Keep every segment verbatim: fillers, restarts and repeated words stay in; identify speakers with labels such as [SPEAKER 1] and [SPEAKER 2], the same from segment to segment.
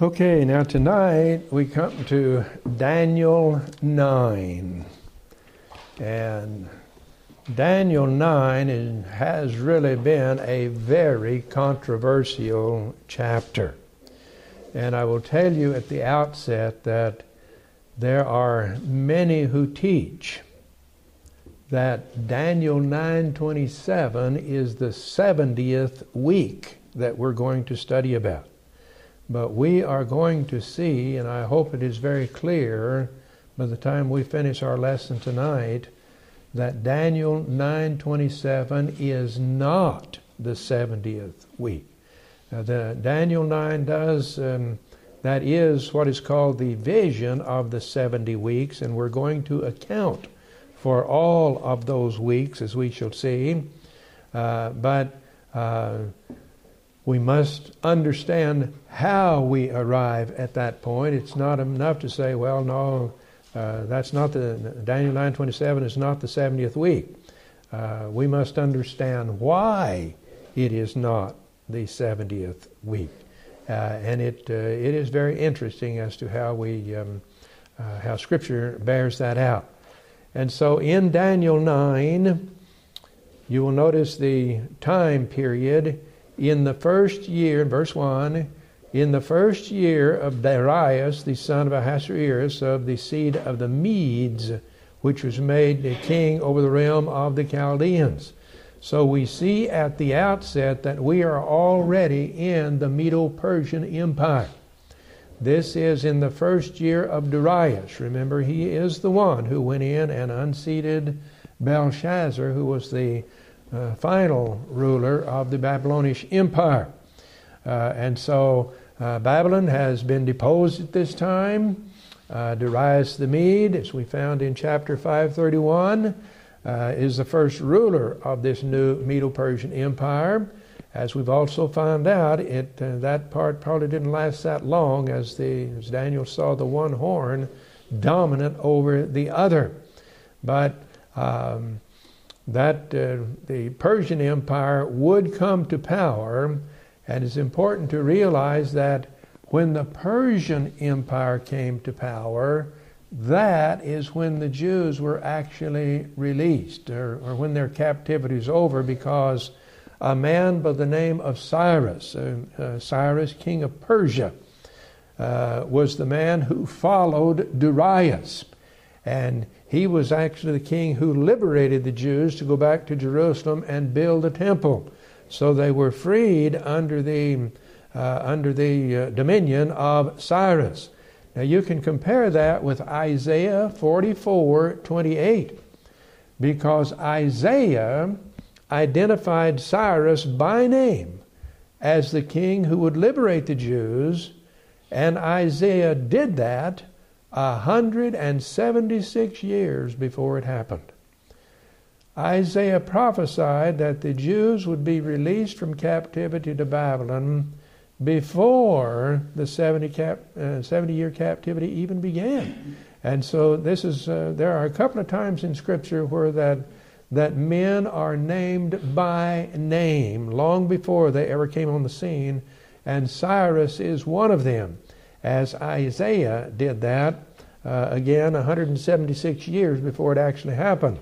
[SPEAKER 1] Okay, now tonight we come to Daniel nine. And Daniel nine is, has really been a very controversial chapter. And I will tell you at the outset that there are many who teach that Daniel nine twenty-seven is the seventieth week that we're going to study about. But we are going to see, and I hope it is very clear by the time we finish our lesson tonight, that Daniel nine twenty-seven is not the seventieth week. Now, the Daniel nine does, um, that is what is called the vision of the seventy weeks, and we're going to account for all of those weeks, as we shall see. Uh, but uh, we must understand how we arrive at that point. It's not enough to say, well, no, uh, that's not the, Daniel nine twenty-seven is not the seventieth week. Uh, we must understand why it is not the seventieth week. Uh, and it uh, it is very interesting as to how we, um, uh, how Scripture bears that out. And so in Daniel nine, you will notice the time period. In the first year, verse one, in the first year of Darius, the son of Ahasuerus, of the seed of the Medes, which was made the king over the realm of the Chaldeans. So we see at the outset that we are already in the Medo-Persian Empire. This is in the first year of Darius. Remember, he is the one who went in and unseated Belshazzar, who was the Uh, final ruler of the Babylonish Empire. Uh, and so uh, Babylon has been deposed at this time. Uh, Darius the Mede, as we found in chapter five thirty-one, uh, is the first ruler of this new Medo-Persian Empire. As we've also found out, it uh, that part probably didn't last that long, as, the, as Daniel saw the one horn dominant over the other. But um, that uh, the Persian Empire would come to power, and it's important to realize that when the Persian Empire came to power, that is when the Jews were actually released, or, or when their captivity is over, because a man by the name of Cyrus, uh, uh, Cyrus, king of Persia, uh, was the man who followed Darius. And he was actually the king who liberated the Jews to go back to Jerusalem and build a temple. So they were freed under the uh, under the uh, dominion of Cyrus. Now you can compare that with Isaiah forty-four twenty-eight, because Isaiah identified Cyrus by name as the king who would liberate the Jews, and Isaiah did that one hundred seventy-six years before it happened. Isaiah prophesied that the Jews would be released from captivity to Babylon before the seventy cap, uh, seventy-year captivity even began. And so this is uh, there are a couple of times in Scripture where that that men are named by name long before they ever came on the scene, and Cyrus is one of them, as Isaiah did that, uh, again, one hundred seventy-six years before it actually happened.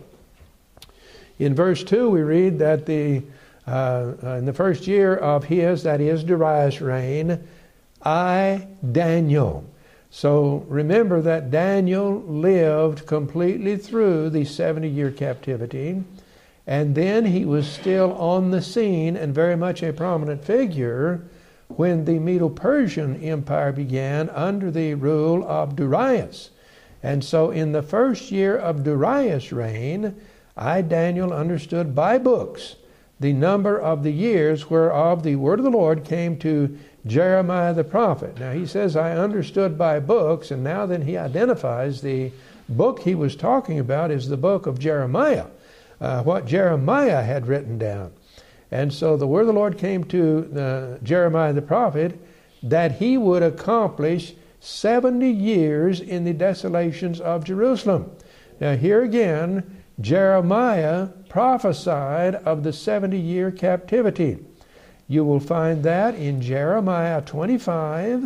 [SPEAKER 1] In verse two, we read that the uh, in the first year of his, that is Darius' reign, I, Daniel. So remember that Daniel lived completely through the seventy-year captivity, and then he was still on the scene and very much a prominent figure when the Medo-Persian Empire began under the rule of Darius. And so in the first year of Darius' reign, I, Daniel, understood by books the number of the years whereof the word of the Lord came to Jeremiah the prophet. Now he says, I understood by books, and now then he identifies the book he was talking about is the book of Jeremiah, uh, what Jeremiah had written down. And so the word of the Lord came to uh, Jeremiah the prophet that he would accomplish seventy years in the desolations of Jerusalem. Now here again, Jeremiah prophesied of the seventy-year captivity. You will find that in Jeremiah twenty-five,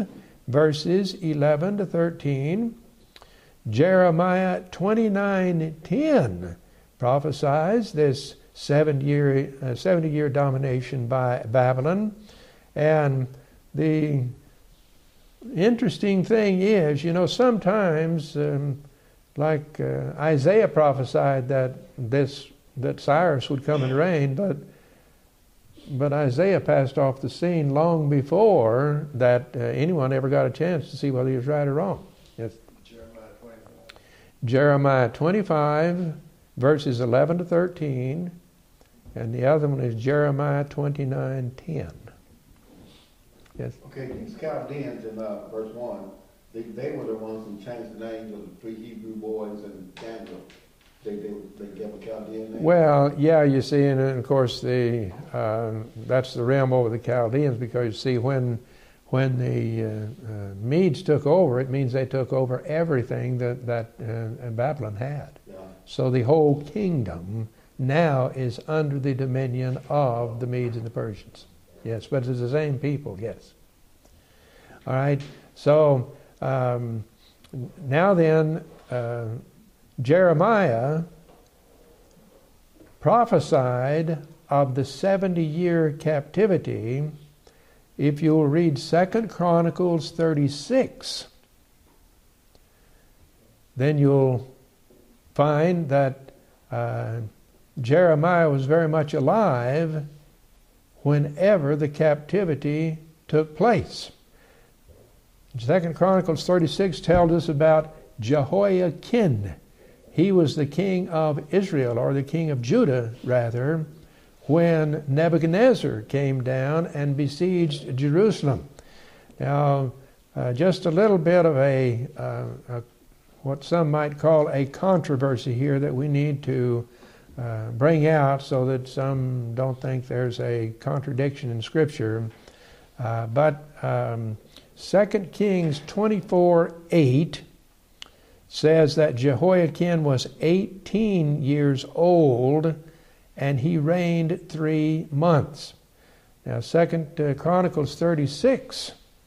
[SPEAKER 1] verses eleven to thirteen. Jeremiah twenty-nine ten prophesies this seventy-year uh, seventy-year domination by Babylon. And the interesting thing is, you know, sometimes, um, like uh, Isaiah prophesied that this that Cyrus would come and reign, but but Isaiah passed off the scene long before that uh, anyone ever got a chance to see whether he was right or wrong. Yes.
[SPEAKER 2] Jeremiah twenty-five.
[SPEAKER 1] Jeremiah twenty-five, verses eleven to thirteen, and the other one is Jeremiah twenty-nine ten. Yes.
[SPEAKER 2] Okay, these Chaldeans in uh, verse one, they, they were the ones who changed the names of the three Hebrew boys and Daniel. They, they, they gave a Chaldean name?
[SPEAKER 1] Well, yeah, you see, and of course the uh, that's the realm over the Chaldeans, because you see when when the uh, uh, Medes took over, it means they took over everything that that uh, Babylon had.
[SPEAKER 2] Yeah.
[SPEAKER 1] So the whole kingdom now is under the dominion of the Medes and the Persians. Yes, but it's the same people. Yes. All right. So um, now then. Uh, Jeremiah prophesied of the seventy-year captivity. If you'll read Second Chronicles thirty-six, then you'll find that uh, Jeremiah was very much alive whenever the captivity took place. Second Chronicles thirty-six tells us about Jehoiakim. He was the king of Israel, or the king of Judah, rather, when Nebuchadnezzar came down and besieged Jerusalem. Now, uh, just a little bit of a, uh, a, what some might call a controversy here that we need to uh, bring out so that some don't think there's a contradiction in Scripture. Uh, but um, Second Kings twenty-four eight says that Jehoiakim was eighteen years old and he reigned three months. Now, Second uh, Chronicles thirty-six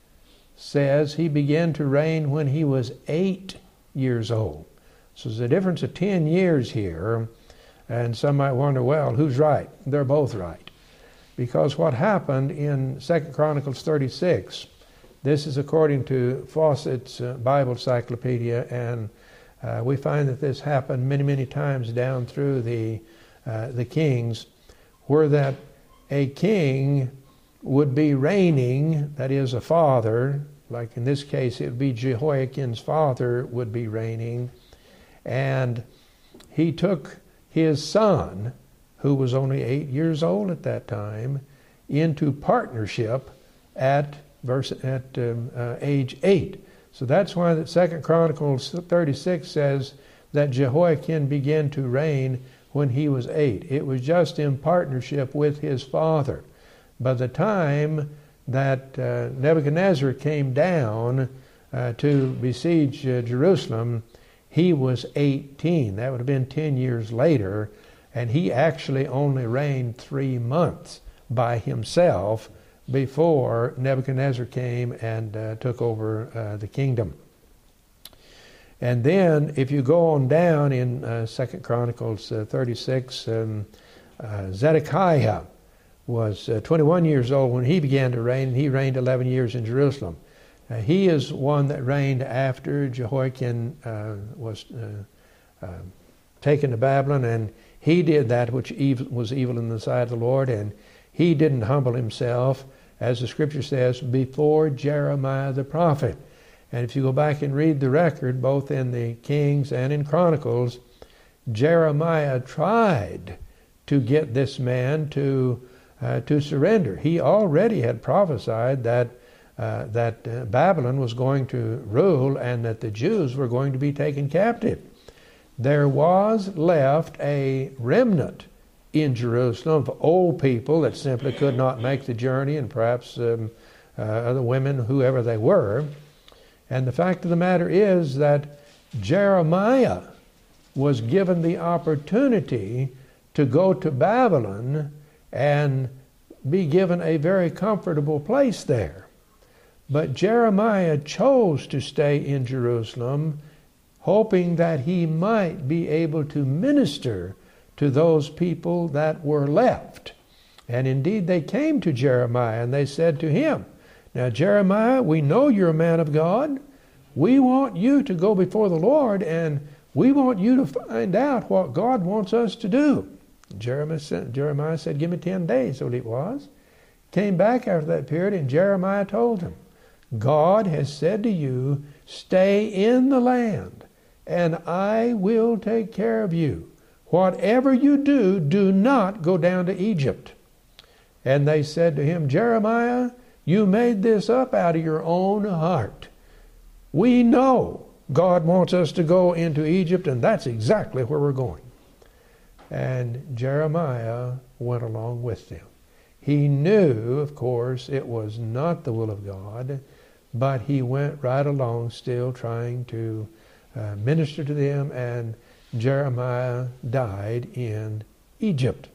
[SPEAKER 1] says he began to reign when he was eight years old. So there's a difference of ten years here, and some might wonder, well, who's right? They're both right. Because what happened in Second Chronicles thirty-six, this is according to Fawcett's uh, Bible Encyclopedia, and uh, we find that this happened many, many times down through the uh, the kings, where that a king would be reigning, that is a father, like in this case it would be Jehoiakim's father would be reigning, and he took his son, who was only eight years old at that time, into partnership at verse at um, uh, age eight. So that's why that Second Chronicles thirty-six says that Jehoiakim began to reign when he was eight. It was just in partnership with his father. By the time that uh, Nebuchadnezzar came down uh, to besiege uh, Jerusalem, he was eighteen. That would have been ten years later, and he actually only reigned three months by himself before Nebuchadnezzar came and uh, took over uh, the kingdom. And then, if you go on down in uh, Second Chronicles uh, thirty-six, um, uh, Zedekiah was uh, twenty-one years old when he began to reign, and he reigned eleven years in Jerusalem. Uh, he is one that reigned after Jehoiakim uh, was uh, uh, taken to Babylon, and he did that which evil, was evil in the sight of the Lord, and he didn't humble himself, as the Scripture says, before Jeremiah the prophet. And if you go back and read the record, both in the Kings and in Chronicles, Jeremiah tried to get this man to uh, to surrender. He already had prophesied that uh, that uh, Babylon was going to rule and that the Jews were going to be taken captive. There was left a remnant in Jerusalem of old people that simply could not make the journey, and perhaps um, uh, other women, whoever they were. And the fact of the matter is that Jeremiah was given the opportunity to go to Babylon and be given a very comfortable place there. But Jeremiah chose to stay in Jerusalem, hoping that he might be able to minister to those people that were left. And indeed they came to Jeremiah and they said to him, "Now Jeremiah, we know you're a man of God. We want you to go before the Lord, and we want you to find out what God wants us to do." Jeremiah said, Jeremiah said, "Give me ten days, so it was." Came back after that period, and Jeremiah told him, "God has said to you, stay in the land, and I will take care of you. Whatever you do, do not go down to Egypt." And they said to him, "Jeremiah, you made this up out of your own heart. We know God wants us to go into Egypt, and that's exactly where we're going." And Jeremiah went along with them. He knew, of course, it was not the will of God, but he went right along still trying to uh, minister to them, and Jeremiah died in Egypt.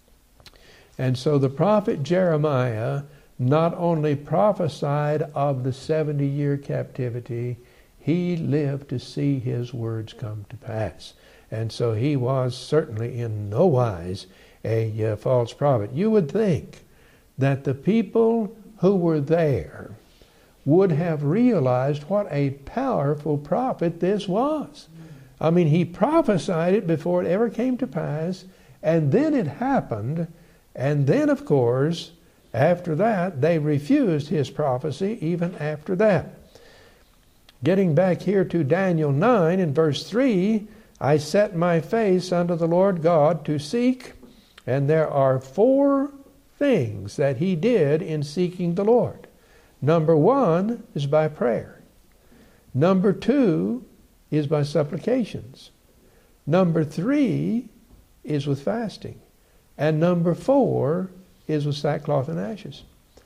[SPEAKER 1] And so the prophet Jeremiah not only prophesied of the seventy-year captivity, he lived to see his words come to pass. And so he was certainly in no wise a uh, false prophet. You would think that the people who were there would have realized what a powerful prophet this was. I mean, he prophesied it before it ever came to pass, and then it happened, and then, of course, after that, they refused his prophecy even after that. Getting back here to Daniel nine in verse three, "I set my face unto the Lord God to seek," and there are four things that he did in seeking the Lord. Number one is by prayer. Number two is by supplications. Number three is with fasting. And number four is with sackcloth and ashes.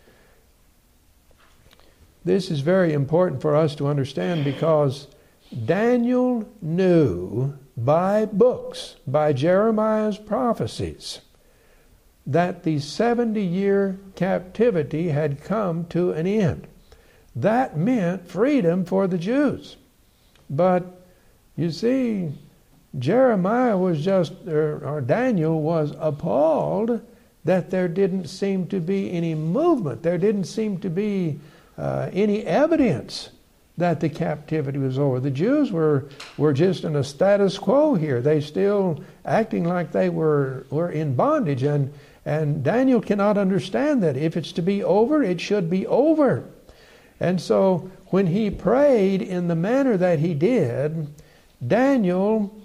[SPEAKER 1] This is very important for us to understand, because Daniel knew by books, by Jeremiah's prophecies, that the seventy-year captivity had come to an end. That meant freedom for the Jews. But you see, Jeremiah was just, or, or Daniel was appalled that there didn't seem to be any movement. There didn't seem to be uh, any evidence that the captivity was over. The Jews were, were just in a status quo here. They still acting like they were, were in bondage. And, and Daniel cannot understand that. If it's to be over, it should be over. And so when he prayed in the manner that he did, Daniel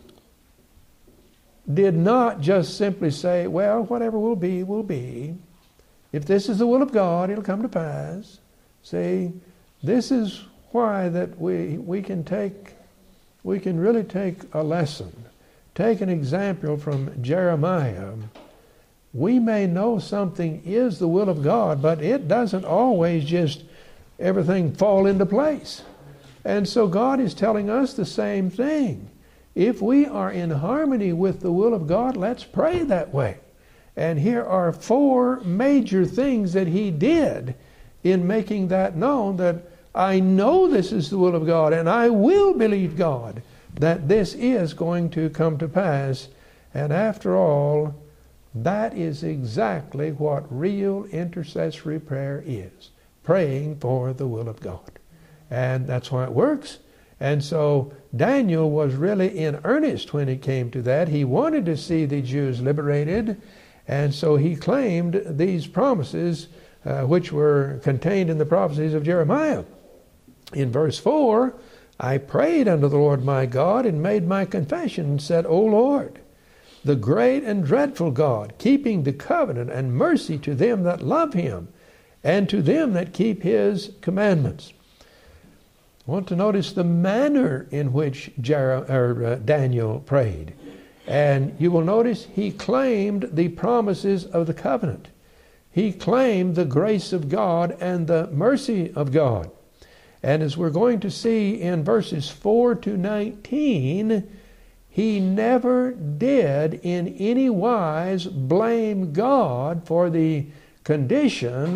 [SPEAKER 1] did not just simply say, "Well, whatever will be, will be. If this is the will of God, it'll come to pass." See, this is why that we we can take, we can really take a lesson, take an example from Jeremiah. We may know something is the will of God, but it doesn't always just everything fall into place. And so God is telling us the same thing. If we are in harmony with the will of God, let's pray that way. And here are four major things that he did in making that known, that I know this is the will of God, and I will believe God that this is going to come to pass. And after all, that is exactly what real intercessory prayer is. Praying for the will of God. And that's why it works. And so Daniel was really in earnest when it came to that. He wanted to see the Jews liberated, and so he claimed these promises uh, which were contained in the prophecies of Jeremiah. In verse four, "I prayed unto the Lord my God, and made my confession, and said, O Lord, the great and dreadful God, keeping the covenant and mercy to them that love him, and to them that keep his commandments." I want to notice the manner in which Jer- or, uh, Daniel prayed. And you will notice he claimed the promises of the covenant. He claimed the grace of God and the mercy of God. And as we're going to see in verses four to nineteen, he never did in any wise blame God for the condition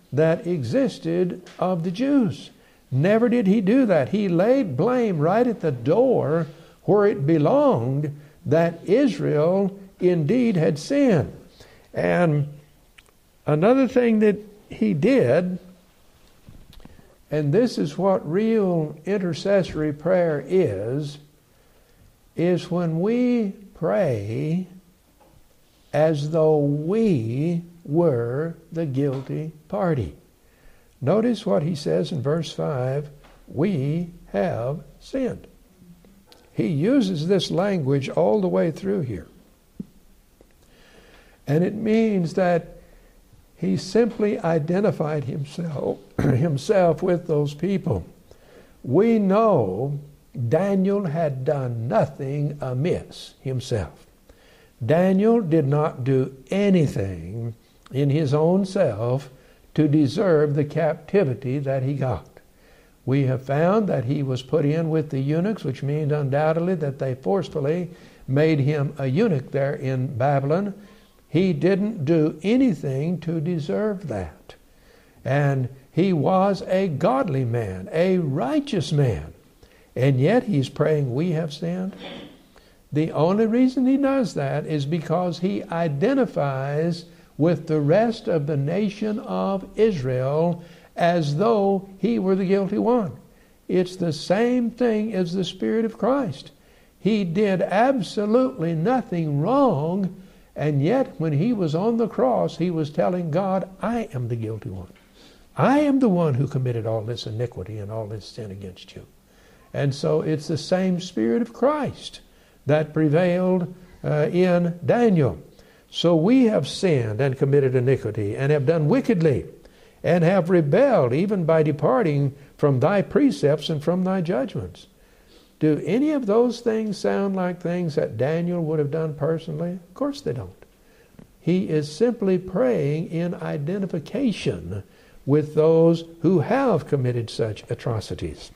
[SPEAKER 1] that existed of the Jews. Never did he do that. He laid blame right at the door where it belonged, that Israel indeed had sinned. And another thing that he did, and this is what real intercessory prayer is, is when we pray as though we were the guilty party. Notice what he says in verse five, we have sinned. He uses this language all the way through here. And it means that he simply identified himself, himself with those people. We know Daniel had done nothing amiss himself. Daniel did not do anything in his own self to deserve the captivity that he got. We have found that he was put in with the eunuchs, which means undoubtedly that they forcefully made him a eunuch there in Babylon. He didn't do anything to deserve that. And he was a godly man, a righteous man. And yet he's praying, we have sinned. The only reason he does that is because he identifies with the rest of the nation of Israel as though he were the guilty one. It's the same thing as the Spirit of Christ. He did absolutely nothing wrong, and yet when he was on the cross, he was telling God, I am the guilty one. I am the one who committed all this iniquity and all this sin against you. And so it's the same Spirit of Christ that prevailed uh, in Daniel. So we have sinned and committed iniquity and have done wickedly and have rebelled even by departing from thy precepts and from thy judgments. Do any of those things sound like things that Daniel would have done personally? Of course they don't. He is simply praying in identification with those who have committed such atrocities.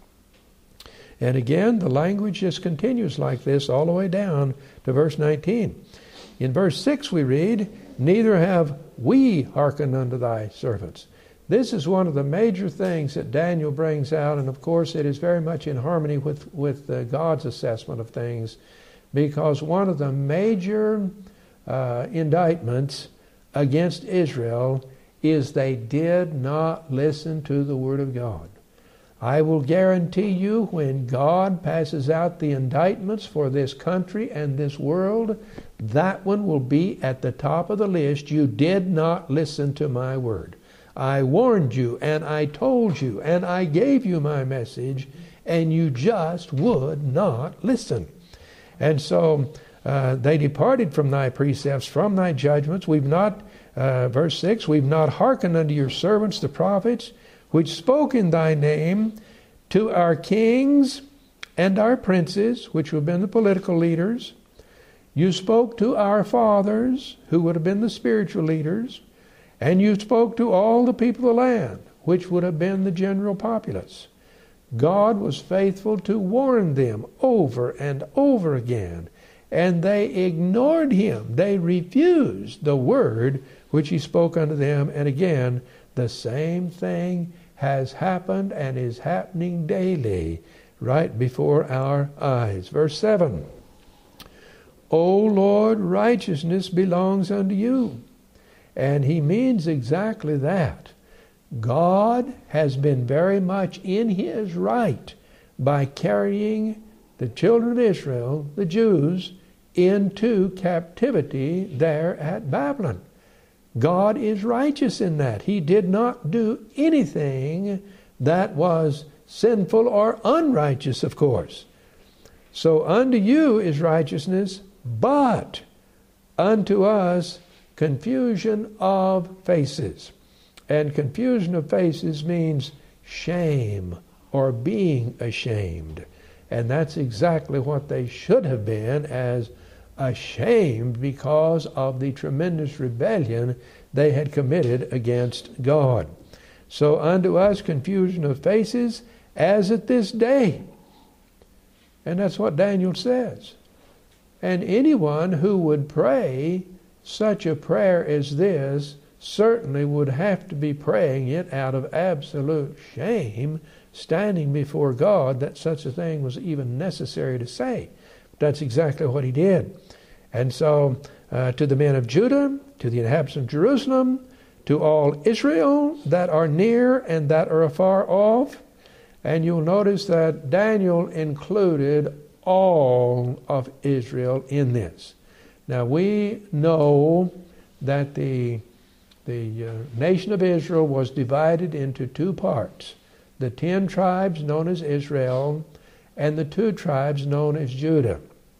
[SPEAKER 1] And again, the language just continues like this all the way down to verse nineteen. In verse six we read, neither have we hearkened unto thy servants. This is one of the major things that Daniel brings out, and of course it is very much in harmony with, with uh, God's assessment of things, because one of the major uh, indictments against Israel is they did not listen to the Word of God. I will guarantee you when God passes out the indictments for this country and this world, that one will be at the top of the list. You did not listen to my word. I warned you and I told you and I gave you my message and you just would not listen. And so uh, they departed from thy precepts, from thy judgments. We've not, uh, verse six, we've not hearkened unto your servants the prophets, which spoke in thy name to our kings and our princes, which would have been the political leaders. You spoke to our fathers, who would have been the spiritual leaders, and you spoke to all the people of the land, which would have been the general populace. God was faithful to warn them over and over again, and they ignored him. They refused the word which he spoke unto them, and again, the same thing has happened and is happening daily right before our eyes. Verse seven, O Lord, righteousness belongs unto you. And he means exactly that. God has been very much in his right by carrying the children of Israel, the Jews, into captivity there at Babylon. God is righteous in that. He did not do anything that was sinful or unrighteous, of course. So unto you is righteousness, but unto us confusion of faces. And confusion of faces means shame or being ashamed. And that's exactly what they should have been, as ashamed because of the tremendous rebellion they had committed against God. So unto us confusion of faces as at this day. And that's what Daniel says. And anyone who would pray such a prayer as this certainly would have to be praying it out of absolute shame, standing before God, that such a thing was even necessary to say. But that's exactly what he did. And so uh, to the men of Judah, to the inhabitants of Jerusalem, to all Israel that are near and that are afar off, and you'll notice that Daniel included all of Israel in this. Now we know that the, the uh, nation of Israel was divided into two parts. The ten tribes known as Israel and the two tribes known as Judah.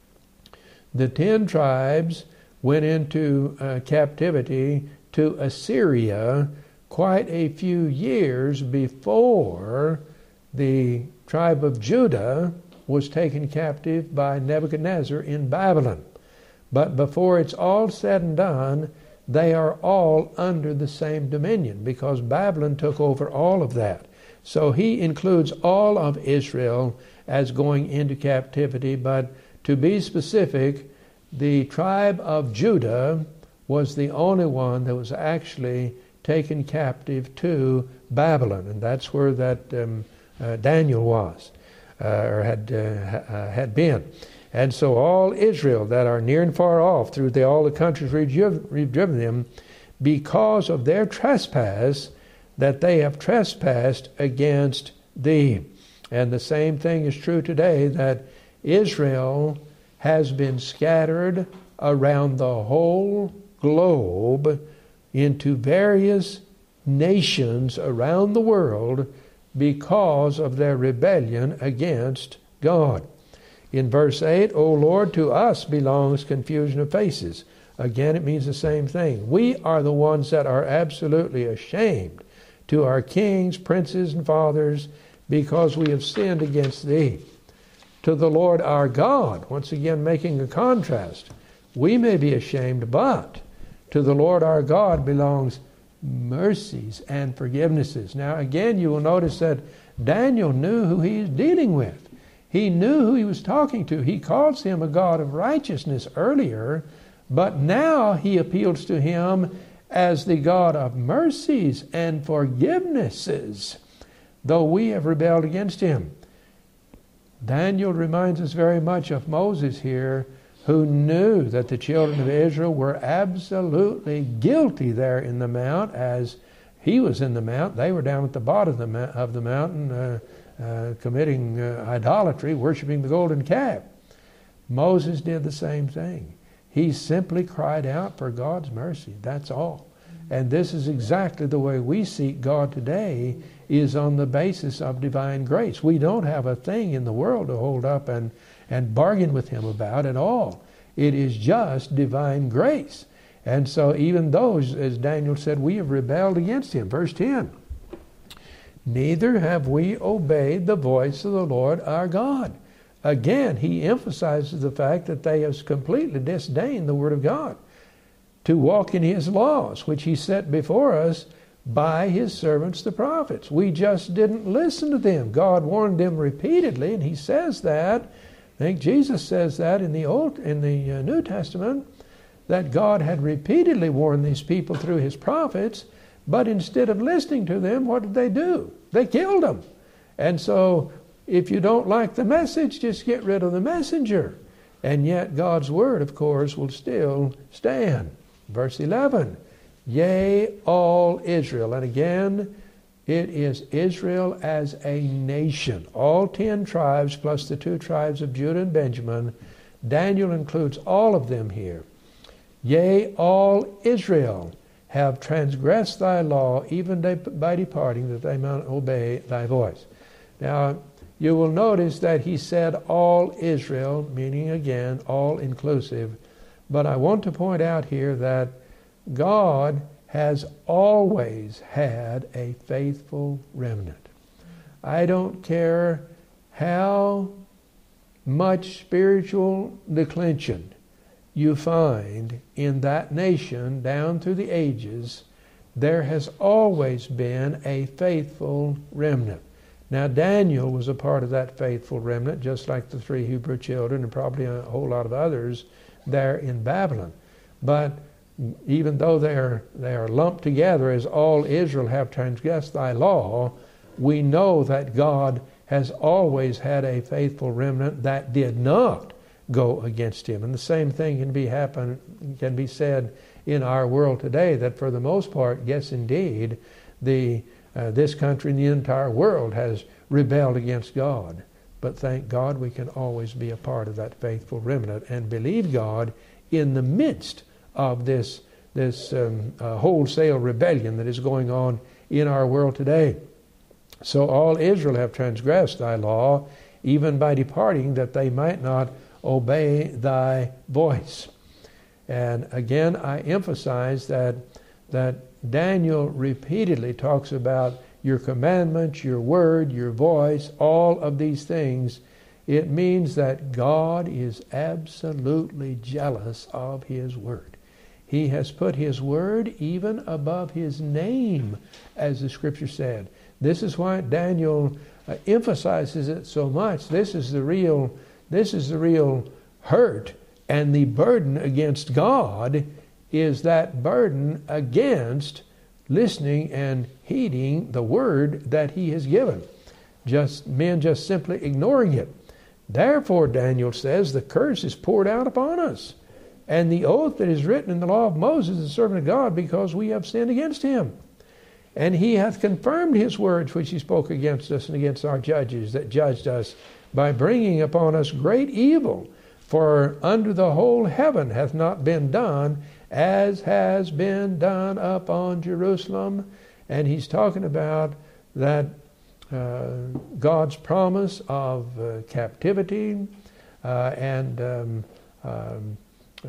[SPEAKER 1] The ten tribes went into uh, captivity to Assyria quite a few years before the tribe of Judah was taken captive by Nebuchadnezzar in Babylon. But before it's all said and done, they are all under the same dominion, because Babylon took over all of that. So he includes all of Israel as going into captivity, but to be specific, the tribe of Judah was the only one that was actually taken captive to Babylon, and that's where that um, uh, Daniel was, uh, or had uh, uh, had been. And so all Israel that are near and far off, through the, all the countries we've driven them, because of their trespass, that they have trespassed against thee. And the same thing is true today, that Israel has been scattered around the whole globe into various nations around the world because of their rebellion against God. In verse eight, O Lord, to us belongs confusion of faces. Again, it means the same thing. We are the ones that are absolutely ashamed to our kings, princes, and fathers, because we have sinned against thee. To the Lord our God, once again making a contrast, we may be ashamed, but to the Lord our God belongs mercies and forgivenesses. Now again, you will notice that Daniel knew who he is dealing with. He knew who he was talking to. He calls him a God of righteousness earlier, but now he appeals to him as the God of mercies and forgivenesses, though we have rebelled against him. Daniel reminds us very much of Moses here, who knew that the children of Israel were absolutely guilty there in the mount. As he was in the mount, they were down at the bottom of the, ma- of the mountain uh, uh, committing uh, idolatry, worshiping the golden calf. Moses did the same thing. He simply cried out for God's mercy. That's all. And this is exactly the way we seek God today, is on the basis of divine grace. We don't have a thing in the world to hold up and, and bargain with him about at all. It is just divine grace. And so even those, as Daniel said, we have rebelled against him. Verse ten, neither have we obeyed the voice of the Lord our God. Again, he emphasizes the fact that they have completely disdained the word of God, to walk in his laws, which he set before us by his servants the prophets. We just didn't listen to them. God warned them repeatedly, and he says that, I think Jesus says that in the Old, in the uh, New Testament, that God had repeatedly warned these people through his prophets, but instead of listening to them, what did they do? They killed them. And so if you don't like the message, just get rid of the messenger. And yet God's word, of course, will still stand. Verse eleven, yea, all Israel. And again, it is Israel as a nation. All ten tribes plus the two tribes of Judah and Benjamin. Daniel includes all of them here. Yea, all Israel have transgressed thy law, even by departing, that they might obey thy voice. Now, you will notice that he said all Israel, meaning again, all inclusive. But I want to point out here that God has always had a faithful remnant. I don't care how much spiritual declension you find in that nation down through the ages, there has always been a faithful remnant. Now, Daniel was a part of that faithful remnant, just like the three Hebrew children and probably a whole lot of others there in Babylon. But even though they are, they are lumped together as all Israel have transgressed thy law, we know that God has always had a faithful remnant that did not go against him. And the same thing can be happen can be said in our world today, that for the most part, yes indeed, the uh, this country and the entire world has rebelled against God. But thank God we can always be a part of that faithful remnant and believe God in the midst of this, this um, uh, wholesale rebellion that is going on in our world today. So all Israel have transgressed thy law, even by departing, that they might not obey thy voice. And again, I emphasize that, that Daniel repeatedly talks about your commandments, your word, your voice, all of these things. It means that God is absolutely jealous of his word. He has put his word even above his name, as the scripture said. This is why Daniel uh, emphasizes it so much. This is the real, this is the real hurt and the burden against God, is that burden against listening and heeding the word that he has given. Just men just simply ignoring it. Therefore, Daniel says, the curse is poured out upon us, and the oath that is written in the law of Moses, the servant of God, because we have sinned against him. And he hath confirmed his words which he spoke against us and against our judges that judged us, by bringing upon us great evil. For under the whole heaven hath not been done as has been done upon Jerusalem. And he's talking about that uh, God's promise of uh, captivity uh, and um, um, uh,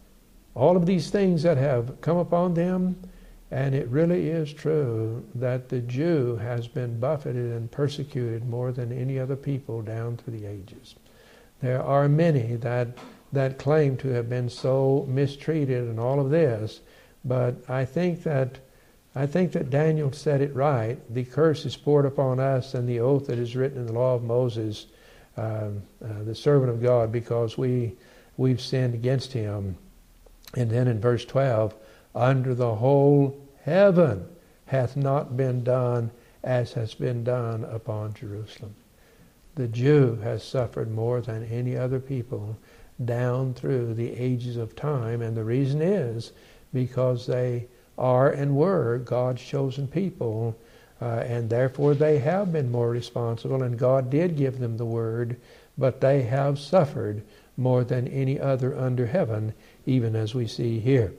[SPEAKER 1] all of these things that have come upon them. And it really is true that the Jew has been buffeted and persecuted more than any other people down through the ages. There are many that that claim to have been so mistreated and all of this, but I think that I think that Daniel said it right. The curse is poured upon us, and the oath that is written in the law of Moses, uh, uh, the servant of God, because we we've sinned against him. And then in verse twelve, under the whole heaven hath not been done as has been done upon Jerusalem. The Jew has suffered more than any other people down through the ages of time, and the reason is because they are and were God's chosen people, uh, and therefore they have been more responsible, and God did give them the word, but they have suffered more than any other under heaven, even as we see here.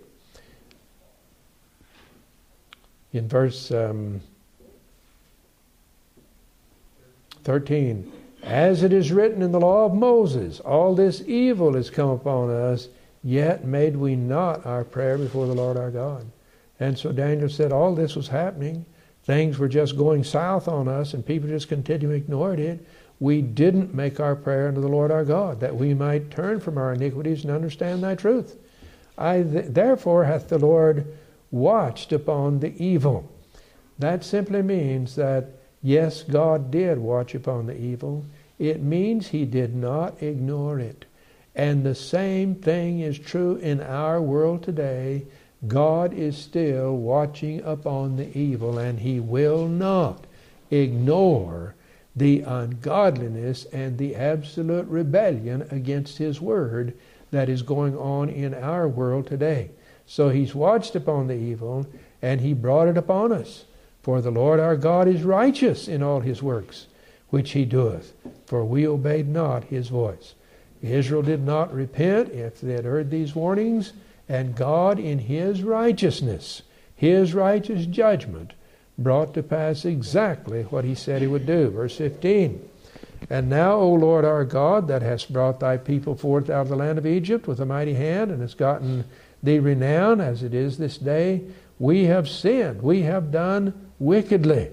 [SPEAKER 1] In verse um, thirteen, as it is written in the law of Moses, all this evil is come upon us, yet made we not our prayer before the Lord our God. And so Daniel said all this was happening. Things were just going south on us, and people just continually ignored it. We didn't make our prayer unto the Lord our God, that we might turn from our iniquities and understand thy truth. I th- therefore hath the Lord watched upon the evil. That simply means that, yes, God did watch upon the evil. It means he did not ignore it. And the same thing is true in our world today. God is still watching upon the evil, and he will not ignore the ungodliness and the absolute rebellion against his word that is going on in our world today. So he's watched upon the evil, and he brought it upon us. For the Lord our God is righteous in all his works, which he doeth, for we obeyed not his voice. Israel did not repent if they had heard these warnings, and God in his righteousness, his righteous judgment, brought to pass exactly what he said he would do. Verse fifteen, and now, O Lord our God, that hast brought thy people forth out of the land of Egypt with a mighty hand, and hast gotten thee renown as it is this day, we have sinned, we have done wickedly.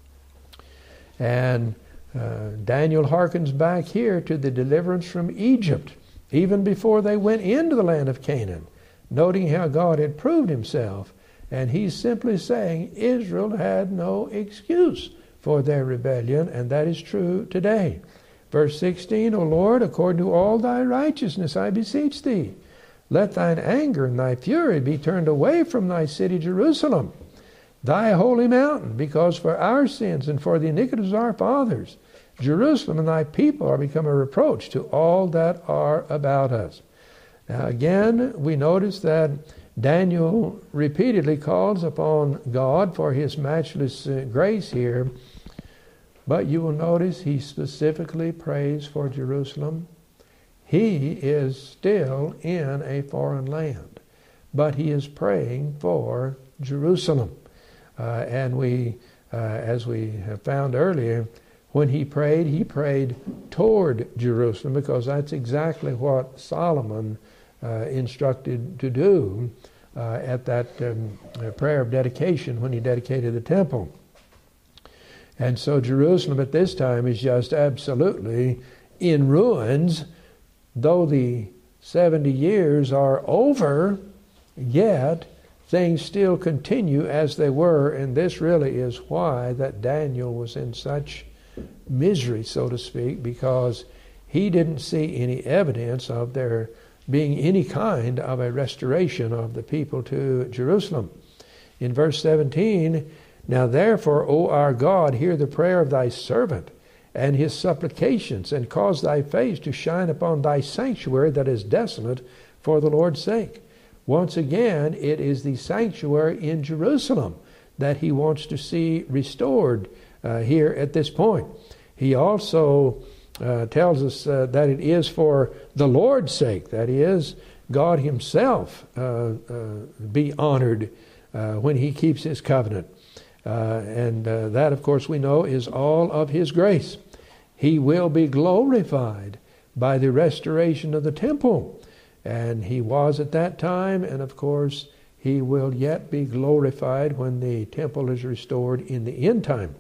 [SPEAKER 1] And uh, Daniel hearkens back here to the deliverance from Egypt, even before they went into the land of Canaan, noting how God had proved himself. And he's simply saying Israel had no excuse for their rebellion, and that is true today. Verse sixteen, O Lord, according to all thy righteousness I beseech thee, let thine anger and thy fury be turned away from thy city Jerusalem, thy holy mountain, because for our sins and for the iniquities of our fathers, Jerusalem and thy people are become a reproach to all that are about us. Now again, we notice that Daniel repeatedly calls upon God for his matchless uh, grace here, but you will notice he specifically prays for Jerusalem. He is still in a foreign land, but he is praying for Jerusalem. Uh, and we, uh, as we have found earlier, when he prayed, he prayed toward Jerusalem, because that's exactly what Solomon uh, instructed to do uh, at that um, prayer of dedication when he dedicated the temple. And so Jerusalem at this time is just absolutely in ruins. Though the seventy years are over, yet things still continue as they were, and this really is why that Daniel was in such misery, so to speak, because he didn't see any evidence of there being any kind of a restoration of the people to Jerusalem. In verse seventeen, now therefore, O our God, hear the prayer of thy servant and his supplications, and cause thy face to shine upon thy sanctuary that is desolate for the Lord's sake. Once again, it is the sanctuary in Jerusalem that he wants to see restored uh, here at this point. He also uh, tells us uh, that it is for the Lord's sake, that is, God himself uh, uh, be honored uh, when he keeps his covenant. Uh, and uh, that, of course, we know is all of his grace. He will be glorified by the restoration of the temple. And he was at that time, and of course, he will yet be glorified when the temple is restored in the end time.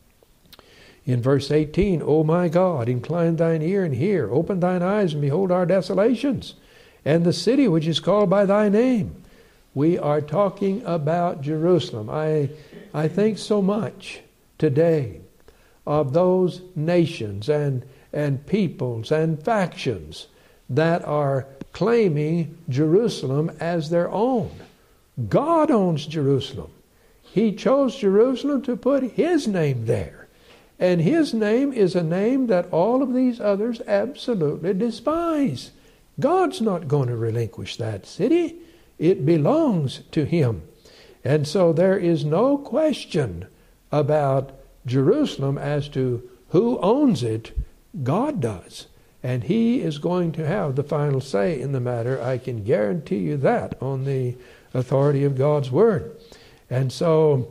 [SPEAKER 1] In verse eighteen, O my God, incline thine ear and hear, open thine eyes and behold our desolations, and the city which is called by thy name. We are talking about Jerusalem. I, I think so much today of those nations and, and peoples and factions that are claiming Jerusalem as their own. God owns Jerusalem. He chose Jerusalem to put his name there. And his name is a name that all of these others absolutely despise. God's not going to relinquish that city. It belongs to him. And so there is no question about Jerusalem as to who owns it. God does. And he is going to have the final say in the matter. I can guarantee you that on the authority of God's word. And so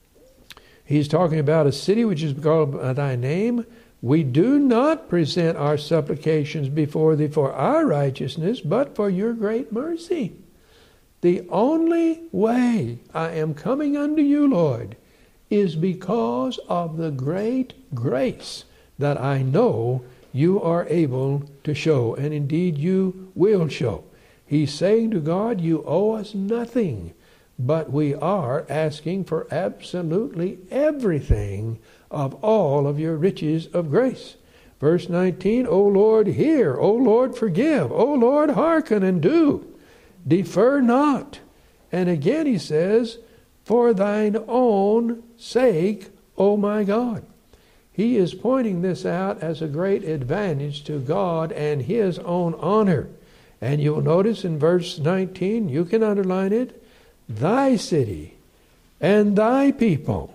[SPEAKER 1] he's talking about a city which is called by thy name. We do not present our supplications before thee for our righteousness, but for your great mercy. The only way I am coming unto you, Lord, is because of the great grace that I know you are able to show, and indeed you will show. He's saying to God, you owe us nothing, but we are asking for absolutely everything of all of your riches of grace. Verse nineteen, O Lord, hear. O Lord, forgive. O Lord, hearken and do. Defer not. And again he says, for thine own sake, O my God. He is pointing this out as a great advantage to God and his own honor. And you'll notice in verse nineteen, you can underline it, thy city and thy people.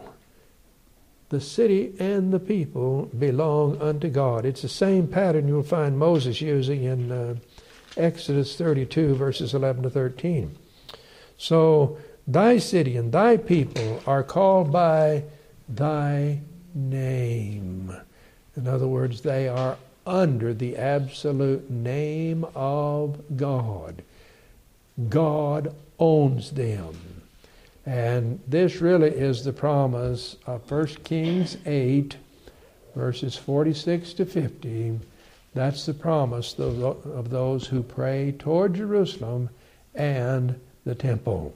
[SPEAKER 1] The city and the people belong unto God. It's the same pattern you'll find Moses using in uh, Exodus thirty-two, verses eleven to thirteen. So, thy city and thy people are called by thy name. In other words, they are under the absolute name of God. God owns them. And this really is the promise of First Kings eight, verses forty-six to fifty. That's the promise of those who pray toward Jerusalem and the temple.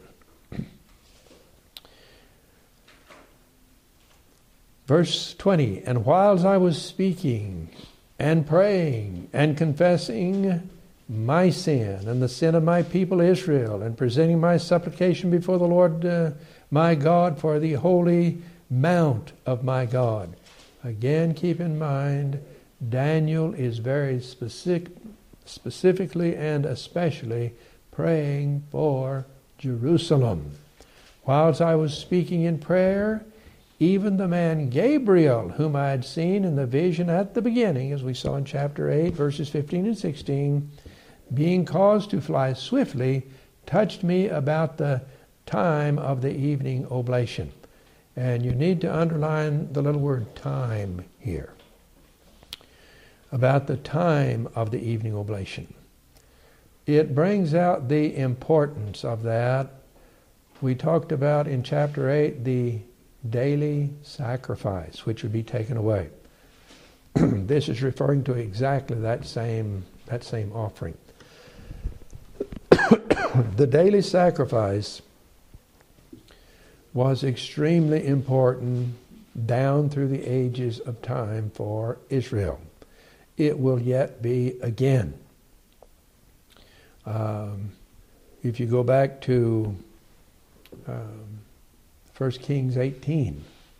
[SPEAKER 1] Verse twenty, and whiles I was speaking and praying and confessing my sin and the sin of my people Israel, and presenting my supplication before the Lord uh, my God for the holy mount of my God. Again, keep in mind, Daniel is very specific, specifically and especially praying for Jerusalem. Whilst I was speaking in prayer, even the man Gabriel, whom I had seen in the vision at the beginning, as we saw in chapter eight, verses fifteen and sixteen, being caused to fly swiftly, touched me about the time of the evening oblation. And you need to underline the little word time here. About the time of the evening oblation. It brings out the importance of that. We talked about in chapter eight the daily sacrifice, which would be taken away. This is referring to exactly that same, that same offering. The daily sacrifice was extremely important down through the ages of time for Israel. It will yet be again. Um, if you go back to um, First Kings eighteen,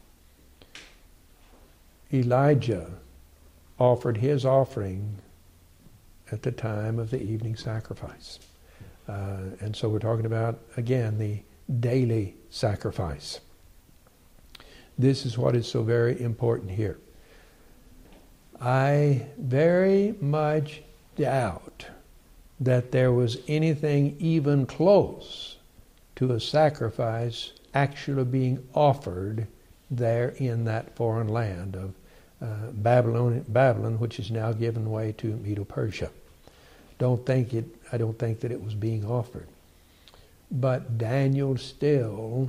[SPEAKER 1] Elijah offered his offering at the time of the evening sacrifice. Uh, and so we're talking about, again, the daily sacrifice. This is what is so very important here. I very much doubt that there was anything even close to a sacrifice actually being offered there in that foreign land of uh, Babylon, Babylon, which is now given way to Medo-Persia. Don't think it. I don't think that it was being offered. But Daniel still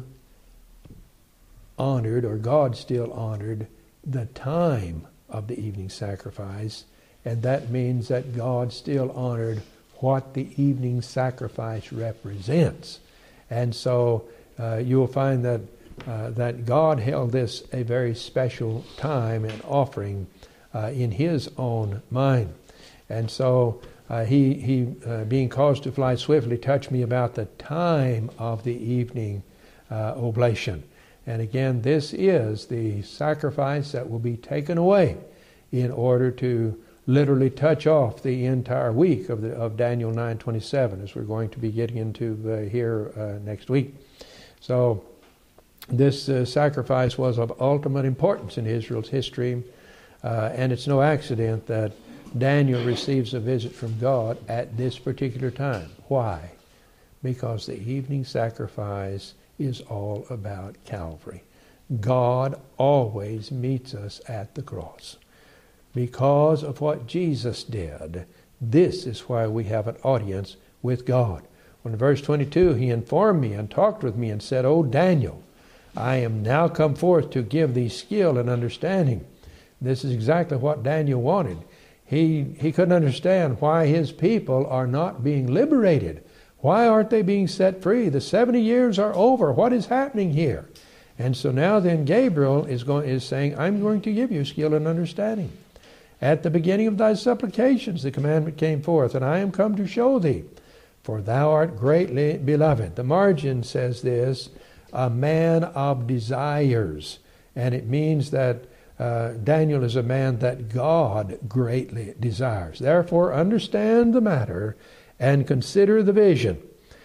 [SPEAKER 1] honored, or God still honored, the time of the evening sacrifice, and that means that God still honored what the evening sacrifice represents. And so uh, you'll find that uh, that God held this a very special time and offering uh, in His own mind. And so uh, he, he uh, being caused to fly swiftly, touched me about the time of the evening uh, oblation. And again, this is the sacrifice that will be taken away in order to literally touch off the entire week of the of Daniel nine twenty-seven, as we're going to be getting into uh, here uh, next week. So this uh, sacrifice was of ultimate importance in Israel's history, uh, and it's no accident that Daniel receives a visit from God at this particular time. Why? Because the evening sacrifice is all about Calvary. God always meets us at the cross. Because of what Jesus did, this is why we have an audience with God. When in verse twenty-two, he informed me and talked with me and said, O Daniel, I am now come forth to give thee skill and understanding. This is exactly what Daniel wanted. He, he couldn't understand why his people are not being liberated. Why aren't they being set free? The seventy years are over. What is happening here? And so now then Gabriel is going is saying, I'm going to give you skill and understanding. At the beginning of thy supplications the commandment came forth, and I am come to show thee, for thou art greatly beloved. The margin says this, a man of desires. And it means that uh, Daniel is a man that God greatly desires. Therefore understand the matter and consider the vision.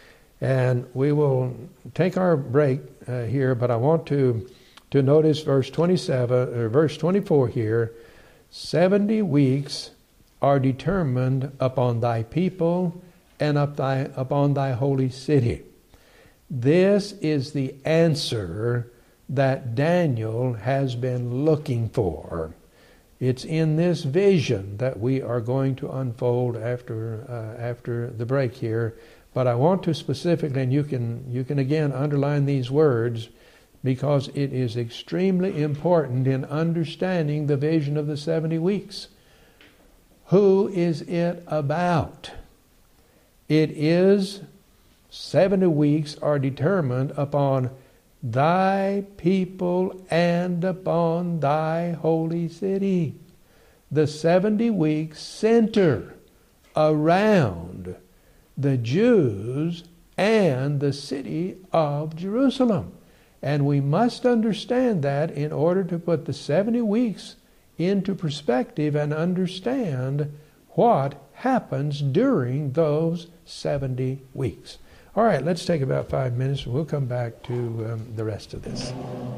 [SPEAKER 1] And we will take our break uh, here, but I want to, to notice verse twenty-seven, or verse twenty-four here. Seventy weeks are determined upon thy people and up thy, upon thy holy city. This is the answer that Daniel has been looking for. It's in this vision that we are going to unfold after uh, after the break here. But I want to specifically, and you can you can again underline these words, because it is extremely important in understanding the vision of the seventy weeks. Who is it about? It is seventy weeks are determined upon thy people and upon thy holy city. The seventy weeks center around the Jews and the city of Jerusalem. And we must understand that in order to put the seventy weeks into perspective and understand what happens during those seventy weeks. All right, let's take about five minutes and we'll come back to um, the rest of this.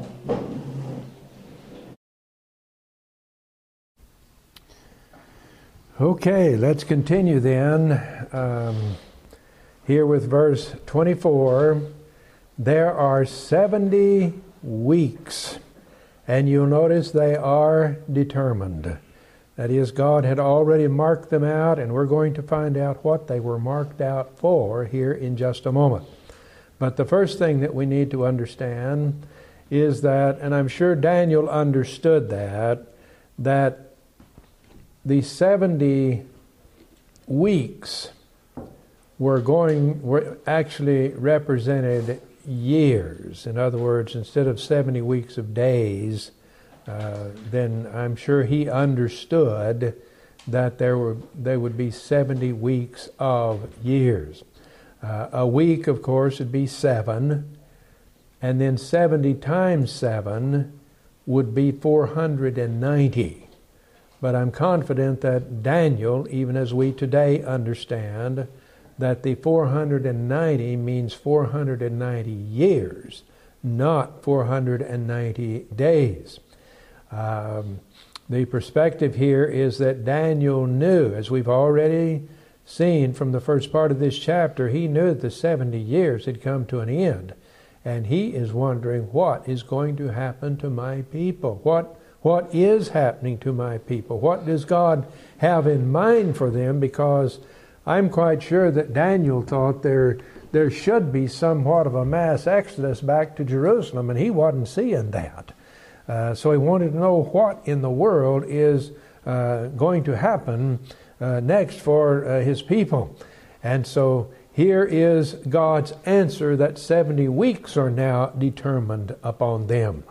[SPEAKER 1] Okay, let's continue then. Um, here with verse twenty-four. There are seventy weeks, and you'll notice they are determined. That is, God had already marked them out, and we're going to find out what they were marked out for here in just a moment. But the first thing that we need to understand is that, and I'm sure Daniel understood that, that the seventy weeks were going, were actually represented years. In other words, instead of seventy weeks of days, uh, then I'm sure he understood that there were there would be seventy weeks of years. Uh, a week, of course, would be seven, and then seventy times seven would be four hundred ninety. But I'm confident that Daniel, even as we today understand, that the four hundred ninety means four hundred ninety years, not four hundred ninety days. Um, the perspective here is that Daniel knew, as we've already seen from the first part of this chapter, he knew that the seventy years had come to an end. And he is wondering, what is going to happen to my people? What What is happening to my people? What does God have in mind for them? Because I'm quite sure that Daniel thought there, there should be somewhat of a mass exodus back to Jerusalem, and he wasn't seeing that. Uh, so he wanted to know what in the world is uh, going to happen uh, next for uh, his people. And so here is God's answer that seventy weeks are now determined upon them.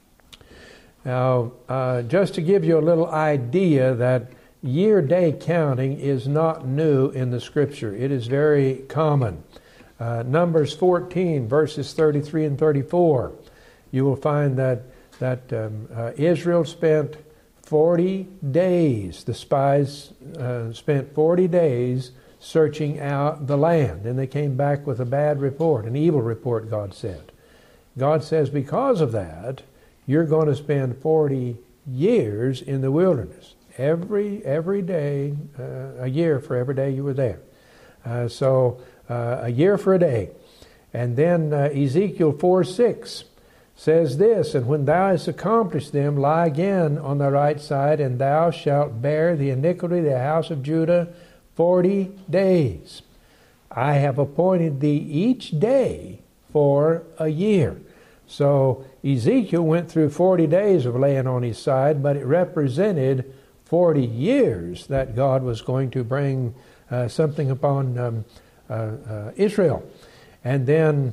[SPEAKER 1] Now, uh, just to give you a little idea that year-day counting is not new in the Scripture. It is very common. Uh, Numbers fourteen, verses thirty-three and thirty-four, you will find that, that um, uh, Israel spent forty days, the spies uh, spent forty days searching out the land. And they came back with a bad report, an evil report, God said. God says, because of that, you're going to spend forty years in the wilderness. Every every day, uh, a year for every day you were there. Uh, so uh, a year for a day. And then uh, Ezekiel four six says this, and when thou hast accomplished them, lie again on the right side, and thou shalt bear the iniquity of the house of Judah forty days. I have appointed thee each day for a year. So Ezekiel went through forty days of laying on his side, but it represented forty years that God was going to bring uh, something upon um, uh, uh, Israel. And then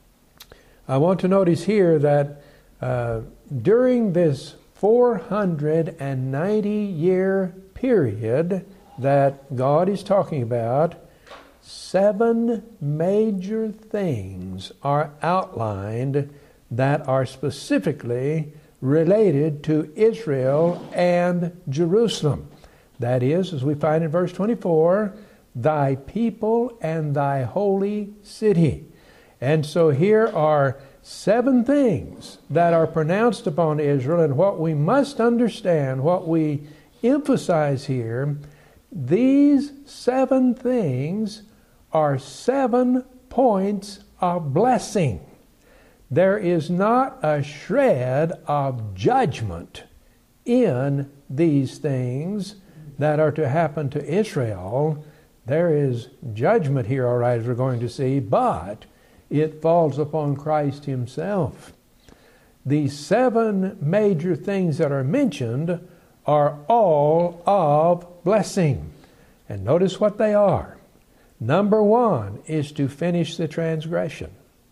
[SPEAKER 1] I want to notice here that uh, during this four hundred ninety year period that God is talking about, seven major things are outlined that are specifically related to Israel and Jerusalem. That is, as we find in verse twenty-four, thy people and thy holy city. And so here are seven things that are pronounced upon Israel, and what we must understand, what we emphasize here, these seven things are seven points of blessing. There is not a shred of judgment in these things that are to happen to Israel. There is judgment here, all right, as we're going to see, but it falls upon Christ himself. These seven major things that are mentioned are all of blessing. And notice what they are. Number one is to finish the transgression.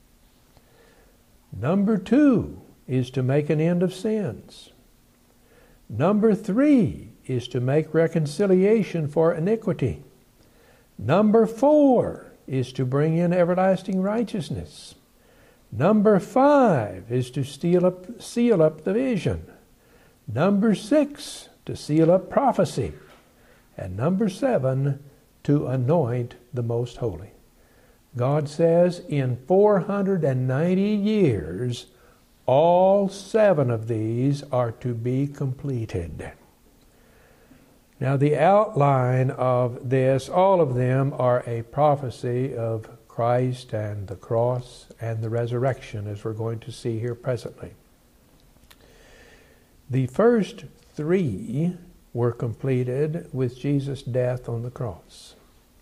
[SPEAKER 1] Number two is to make an end of sins. Number three is to make reconciliation for iniquity. Number four is to bring in everlasting righteousness. Number five is to seal up, seal up the vision. Number six, to seal up prophecy. And number seven, to anoint the most holy. God says in four hundred ninety years, all seven of these are to be completed. Now the outline of this, all of them are a prophecy of Christ and the cross and the resurrection, as we're going to see here presently. The first three were completed with Jesus' death on the cross.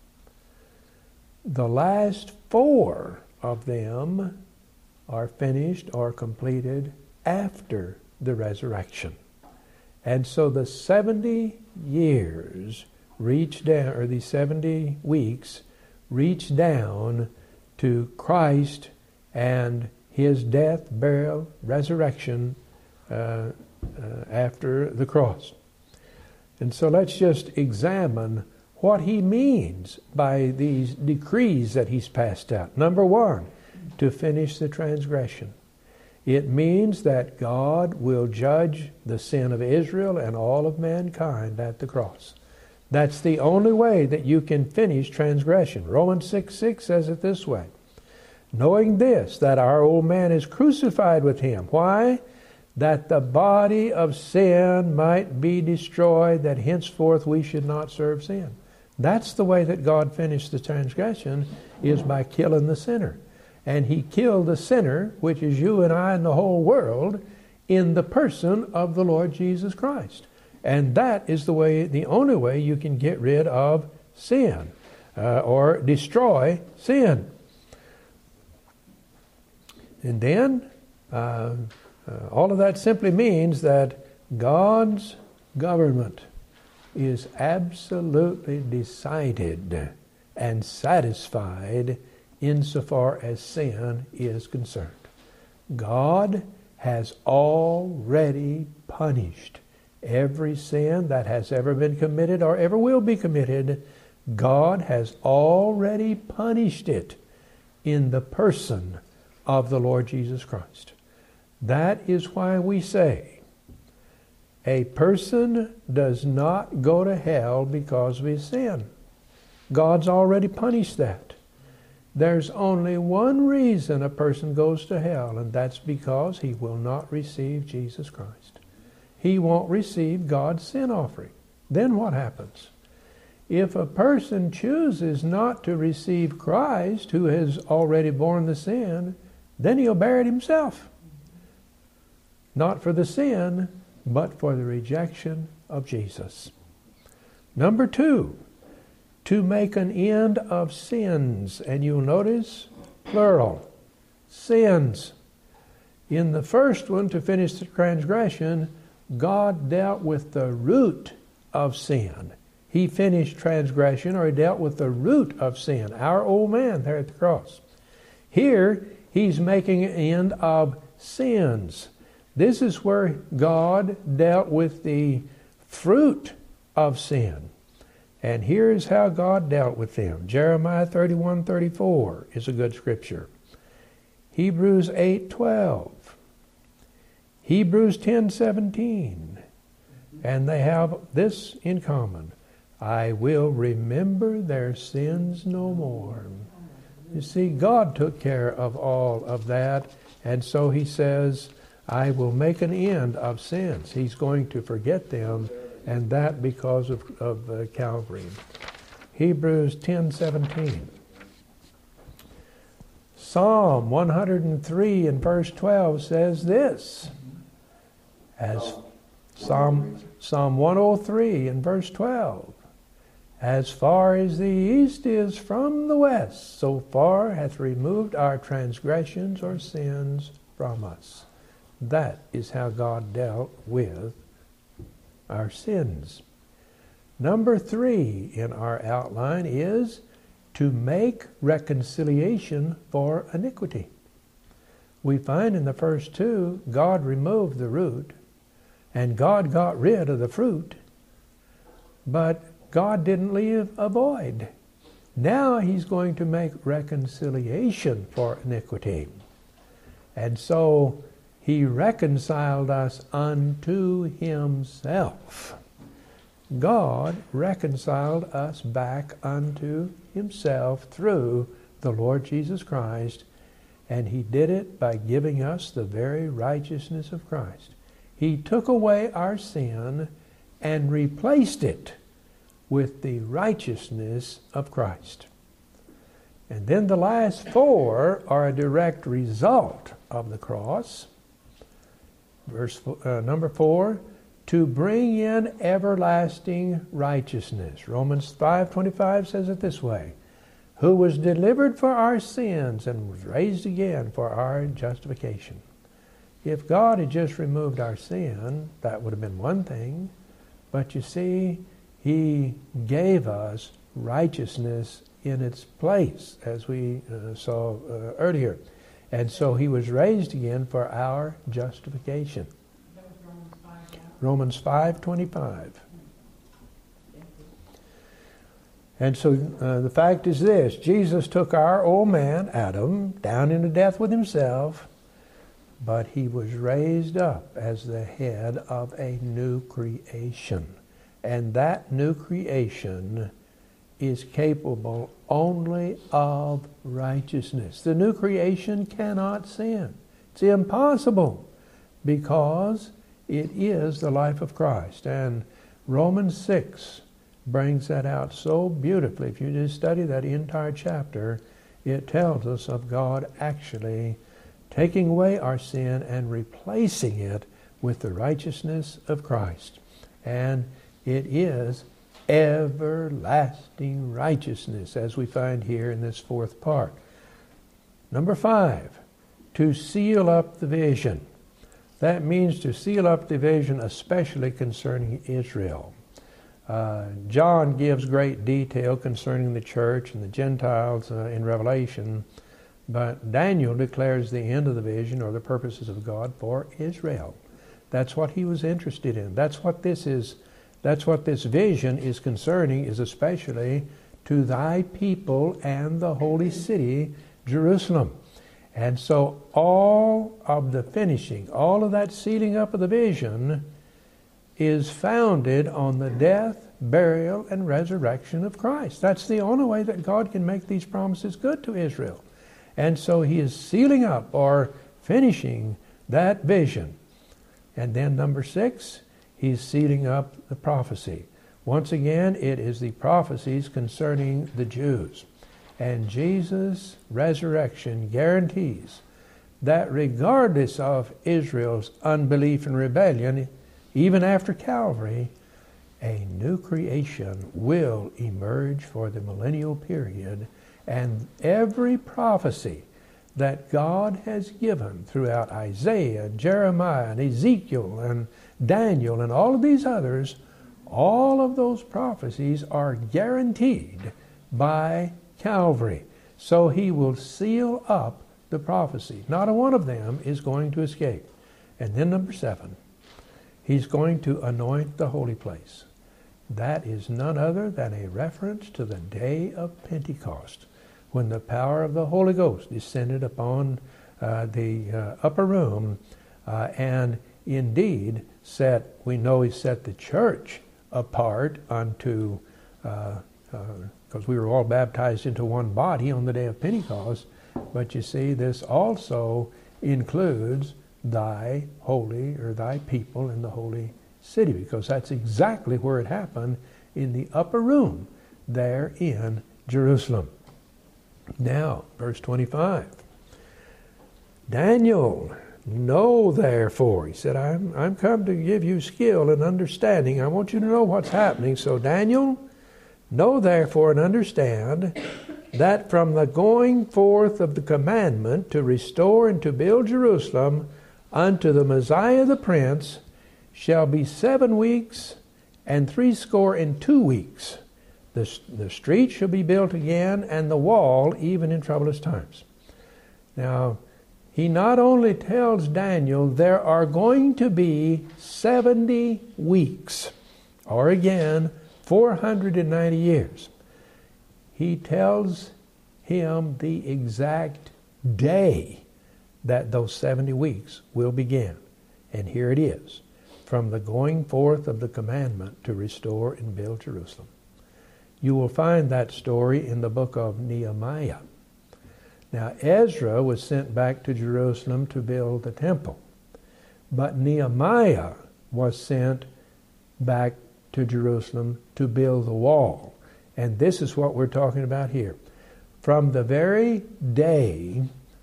[SPEAKER 1] The last four of them are finished or completed after the resurrection. And so the seventy years reach down, or the seventy weeks reach down to Christ and his death, burial, resurrection uh, uh, after the cross. And so let's just examine what he means by these decrees that he's passed out. Number one, to finish the transgression. It means that God will judge the sin of Israel and all of mankind at the cross. That's the only way that you can finish transgression. Romans six six says it this way. Knowing this, that our old man is crucified with him. Why? That the body of sin might be destroyed, that henceforth we should not serve sin. That's the way that God finished the transgression, is by killing the sinner. And he killed the sinner, which is you and I and the whole world, in the person of the Lord Jesus Christ. And that is the way, the only way you can get rid of sin uh, or destroy sin. And then uh, uh, all of that simply means that God's government is absolutely decided and satisfied insofar as sin is concerned. God has already punished every sin that has ever been committed or ever will be committed. God has already punished it in the person of the Lord Jesus Christ. That is why we say a person does not go to hell because of his sin. God's already punished that. There's only one reason a person goes to hell, and that's because he will not receive Jesus Christ. He won't receive God's sin offering. Then what happens? If a person chooses not to receive Christ, who has already borne the sin, then he'll bear it himself. Not for the sin, but for the rejection of Jesus. Number two, to make an end of sins. And you'll notice, plural, sins. In the first one, to finish the transgression, God dealt with the root of sin. He finished transgression, or he dealt with the root of sin, our old man there at the cross. Here, he's making an end of sins. This is where God dealt with the fruit of sin. And here is how God dealt with them. Jeremiah thirty-one thirty-four is a good scripture. Hebrews eight twelve. Hebrews ten seventeen. And they have this in common. I will remember their sins no more. You see, God took care of all of that. And so he says, I will make an end of sins. He's going to forget them, and that because of, of uh, Calvary. Hebrews ten seventeen. Psalm one hundred three and verse twelve says this. As Psalm, Psalm one oh three and verse twelve. As far as the east is from the west, so far hath removed our transgressions or sins from us. That is how God dealt with our sins. Number three in our outline is to make reconciliation for iniquity. We find in the first two, God removed the root, and God got rid of the fruit, but God didn't leave a void. Now he's going to make reconciliation for iniquity. And so he reconciled us unto himself. God reconciled us back unto himself through the Lord Jesus Christ, and he did it by giving us the very righteousness of Christ. He took away our sin and replaced it with the righteousness of Christ. And then the last four are a direct result of the cross. Verse uh, number four, to bring in everlasting righteousness. Romans five twenty-five says it this way, who was delivered for our sins and was raised again for our justification. If God had just removed our sin, that would have been one thing. But you see, he gave us righteousness in its place, as we uh, saw uh, earlier. And so he was raised again for our justification.
[SPEAKER 3] That was Romans five. Yeah.
[SPEAKER 1] Romans five twenty-five. And so uh, the fact is this, Jesus took our old man, Adam, down into death with himself, but he was raised up as the head of a new creation. And that new creation is capable only of righteousness. The new creation cannot sin. It's impossible because it is the life of Christ. And Romans six brings that out so beautifully. If you just study that entire chapter, it tells us of God actually taking away our sin and replacing it with the righteousness of Christ. And it is everlasting righteousness, as we find here in this fourth part. Number five, to seal up the vision. That means to seal up the vision, especially concerning Israel. Uh, John gives great detail concerning the church and the Gentiles uh, in Revelation, but Daniel declares the end of the vision or the purposes of God for Israel. That's what he was interested in. That's what this is. That's what this vision is concerning, is especially to thy people and the holy city, Jerusalem. And so all of the finishing, all of that sealing up of the vision is founded on the death, burial, and resurrection of Christ. That's the only way that God can make these promises good to Israel. And so he is sealing up or finishing that vision. And then number six, he's sealing up the prophecy. Once again, it is the prophecies concerning the Jews. And Jesus' resurrection guarantees that regardless of Israel's unbelief and rebellion, even after Calvary, a new creation will emerge for the millennial period, and every prophecy that God has given throughout Isaiah, Jeremiah, and Ezekiel, and Daniel, and all of these others, all of those prophecies are guaranteed by Calvary. So he will seal up the prophecy. Not a one of them is going to escape. And then number seven, he's going to anoint the holy place. That is none other than a reference to the day of Pentecost, when the power of the Holy Ghost descended upon uh, the uh, upper room uh, and indeed set, we know he set the church apart unto, because uh, uh, we were all baptized into one body on the day of Pentecost. But you see, this also includes thy holy, or thy people in the holy city, because that's exactly where it happened, in the upper room there in Jerusalem. Now, verse twenty-five. Daniel, know therefore, he said, I'm, I'm come to give you skill and understanding. I want you to know what's happening. So Daniel, know therefore and understand that from the going forth of the commandment to restore and to build Jerusalem unto the Messiah the Prince shall be seven weeks and threescore and two weeks. The, the street shall be built again, and the wall even in troublous times. Now, he not only tells Daniel there are going to be seventy weeks, or again, four hundred ninety years. he tells him the exact day that those seventy weeks will begin. And here it is, from the going forth of the commandment to restore and build Jerusalem. You will find that story in the book of Nehemiah. Now, Ezra was sent back to Jerusalem to build the temple, but Nehemiah was sent back to Jerusalem to build the wall. And this is what we're talking about here. From the very day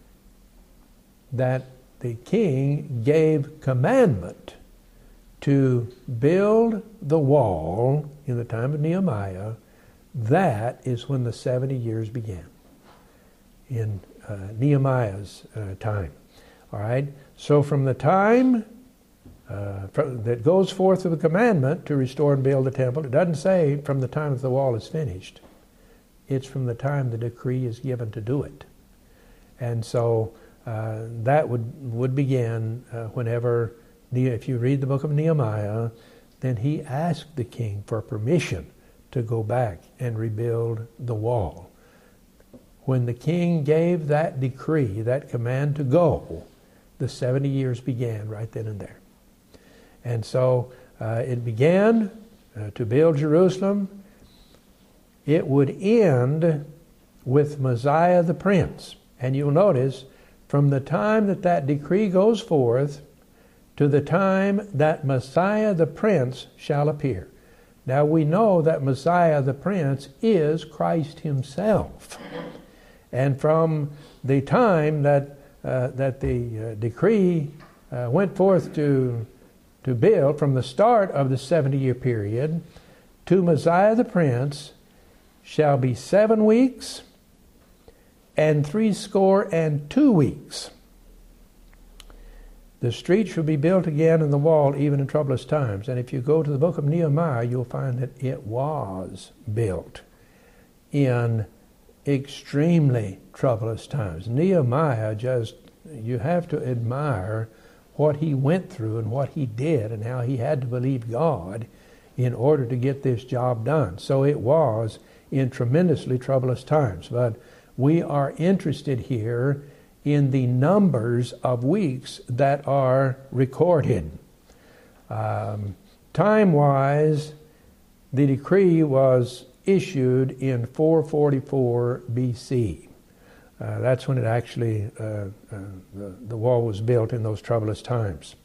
[SPEAKER 1] that the king gave commandment to build the wall in the time of Nehemiah, that is when the seventy years began, in uh, Nehemiah's uh, time. All right? So from the time uh, from, that goes forth with the commandment to restore and build the temple, it doesn't say from the time that the wall is finished. It's from the time the decree is given to do it. And so uh, that would, would begin uh, whenever, if you read the book of Nehemiah, then he asked the king for permission to go back and rebuild the wall. When the king gave that decree, that command to go, the seventy years began right then and there. And so uh, it began uh, to build Jerusalem. It would end with Messiah the Prince. And you'll notice, from the time that that decree goes forth to the time that Messiah the Prince shall appear. Now we know that Messiah the Prince is Christ himself. And from the time that uh, that the uh, decree uh, went forth to, to build, from the start of the seventy-year period to Messiah the Prince, shall be seven weeks and three score and two weeks. The street shall be built again and the wall even in troublous times. And if you go to the book of Nehemiah, you'll find that it was built in extremely troublous times. Nehemiah, just, you have to admire what he went through and what he did and how he had to believe God in order to get this job done. So it was in tremendously troublous times. But we are interested here in the numbers of weeks that are recorded. Um, time-wise, the decree was issued in four forty-four B C. Uh, that's when it actually, uh, uh, the, the wall was built in those troublous times.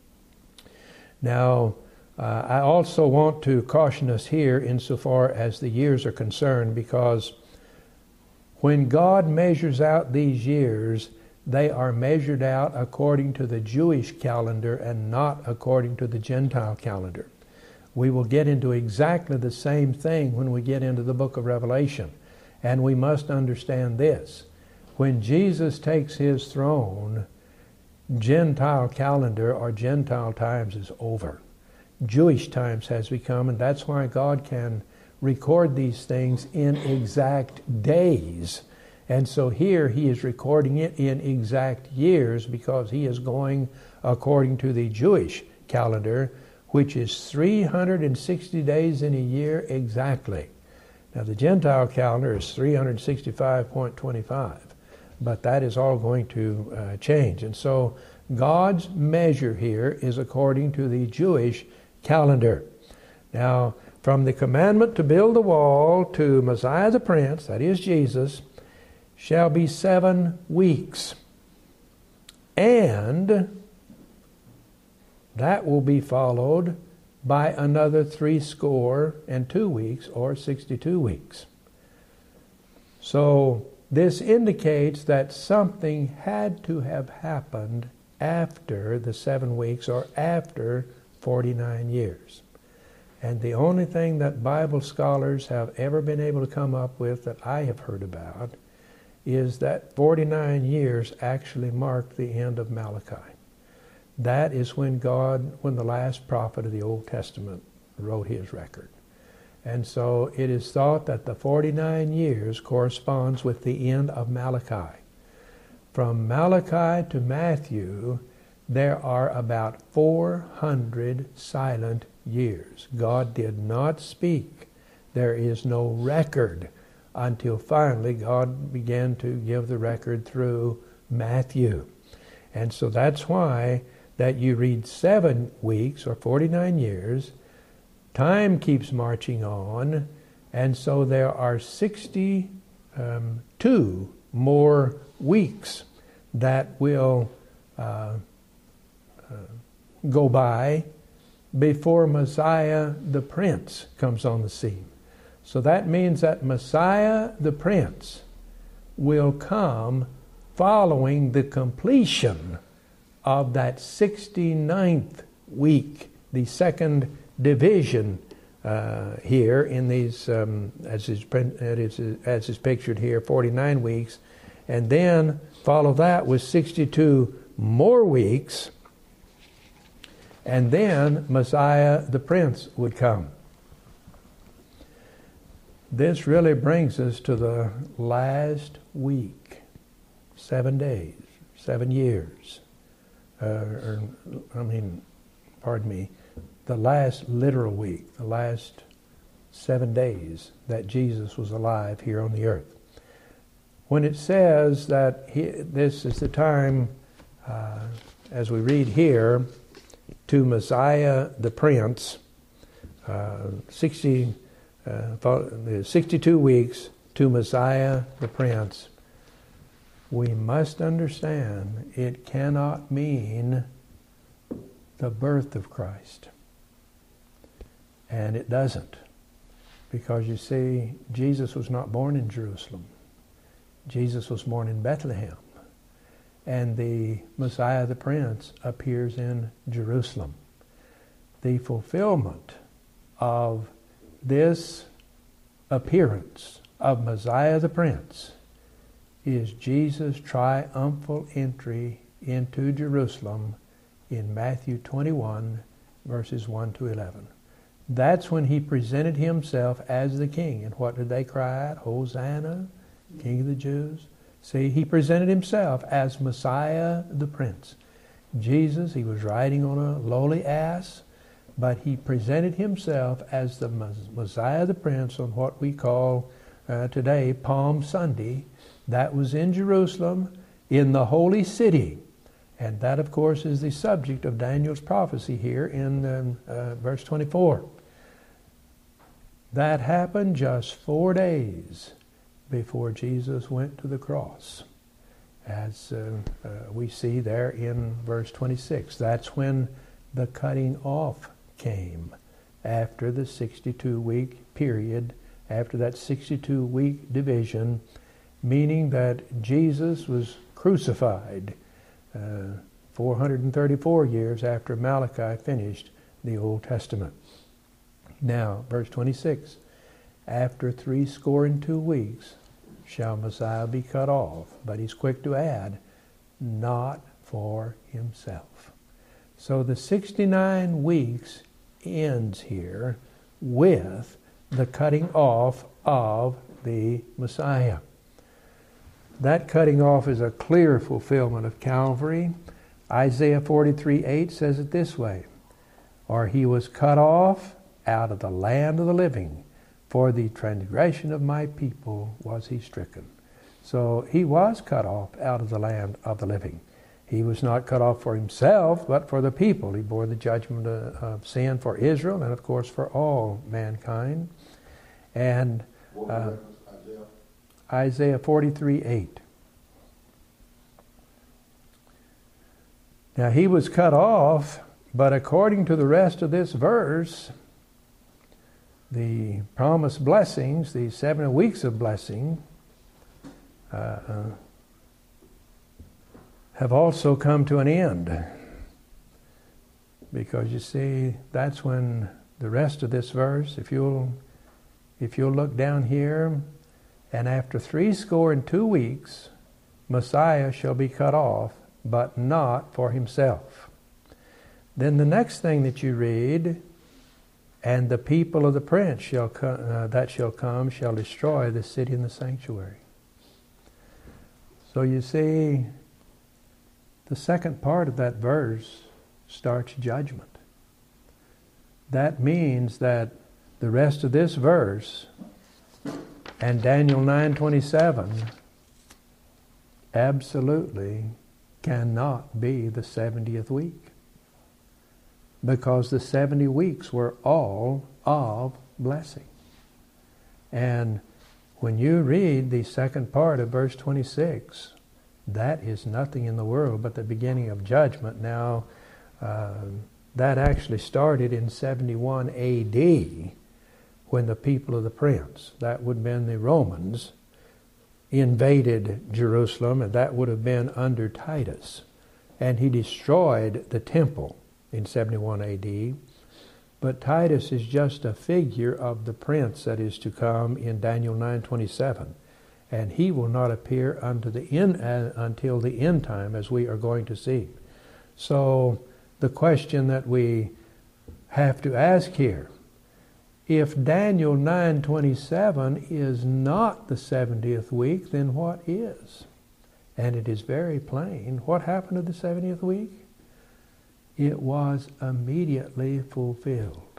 [SPEAKER 1] Now, uh, I also want to caution us here insofar as the years are concerned, because when God measures out these years, they are measured out according to the Jewish calendar and not according to the Gentile calendar. We will get into exactly the same thing when we get into the book of Revelation. And we must understand this. When Jesus takes his throne, Gentile calendar or Gentile times is over. Jewish times has become, and that's why God can record these things in exact days. And so here he is recording it in exact years because he is going according to the Jewish calendar, which is three hundred sixty days in a year exactly. Now the Gentile calendar is three hundred sixty-five point two five, but that is all going to uh, change. And so God's measure here is according to the Jewish calendar. Now, from the commandment to build the wall to Messiah the Prince, that is Jesus, shall be seven weeks. And that will be followed by another three score and two weeks, or sixty-two weeks. So this indicates that something had to have happened after the seven weeks or after forty-nine years. And the only thing that Bible scholars have ever been able to come up with that I have heard about is that forty-nine years actually marked the end of Malachi. That is when God, when the last prophet of the Old Testament wrote his record. And so it is thought that the forty-nine years corresponds with the end of Malachi. From Malachi to Matthew, there are about four hundred silent years. God did not speak. There is no record until finally God began to give the record through Matthew. And so that's why that you read seven weeks or forty-nine years, time keeps marching on, and so there are sixty-two more weeks that will uh, uh, go by before Messiah the Prince comes on the scene. So that means that Messiah the Prince will come following the completion of that sixty-ninth week, the second division uh, here in these, um, as, is, as is pictured here, forty-nine weeks, and then follow that with sixty-two more weeks, and then Messiah the Prince would come. This really brings us to the last week, seven days, seven years. Uh, or, I mean, pardon me, the last literal week, the last seven days that Jesus was alive here on the earth. When it says that he, this is the time, uh, as we read here, to Messiah the Prince, uh, sixty, uh, sixty-two weeks to Messiah the Prince, we must understand it cannot mean the birth of Christ. And it doesn't. Because you see, Jesus was not born in Jerusalem. Jesus was born in Bethlehem. And the Messiah the Prince appears in Jerusalem. The fulfillment of this appearance of Messiah the Prince is Jesus' triumphal entry into Jerusalem in Matthew twenty-one, verses one to eleven. That's when he presented himself as the king. And what did they cry out? Hosanna, King of the Jews. See, he presented himself as Messiah the Prince. Jesus, he was riding on a lowly ass, but he presented himself as the Messiah the Prince on what we call uh, today Palm Sunday. That was in Jerusalem, in the holy city. And that, of course, is the subject of Daniel's prophecy here in um, uh, verse twenty-four. That happened just four days before Jesus went to the cross, as uh, uh, we see there in verse twenty-six. That's when the cutting off came, after the sixty-two week period, after that sixty-two week division, meaning that Jesus was crucified uh, four hundred thirty-four years after Malachi finished the Old Testament. Now, verse twenty-six, after three score and two weeks shall Messiah be cut off, but he's quick to add, not for himself. So the sixty-nine weeks ends here with the cutting off of the Messiah. That cutting off is a clear fulfillment of Calvary. Isaiah forty-three eight says it this way, or he was cut off out of the land of the living, for the transgression of my people was he stricken. So he was cut off out of the land of the living. He was not cut off for himself, but for the people. He bore the judgment of sin for Israel and, of course, for all mankind. And uh, Isaiah forty-three eight. Now he was cut off, but according to the rest of this verse, the promised blessings, the seven weeks of blessing, uh, uh, have also come to an end. Because you see, that's when the rest of this verse, if you'll, if you'll look down here, and after three score and two weeks, Messiah shall be cut off, but not for himself. Then the next thing that you read, and the people of the prince shall co- uh, that shall come shall destroy the city and the sanctuary. So you see, the second part of that verse starts judgment. That means that the rest of this verse And Daniel nine twenty-seven absolutely cannot be the seventieth week, because the seventy weeks were all of blessing. And when you read the second part of verse twenty-six, that is nothing in the world but the beginning of judgment. Now, uh, that actually started in seventy-one A D when the people of the prince, that would have been the Romans, invaded Jerusalem, and that would have been under Titus. And he destroyed the temple in seventy-one A D. But Titus is just a figure of the prince that is to come in Daniel nine twenty-seven. And he will not appear unto the end, uh, until the end time, as we are going to see. So the question that we have to ask here, if Daniel nine twenty-seven is not the seventieth week, then what is? And it is very plain. What happened to the seventieth week? It was immediately fulfilled.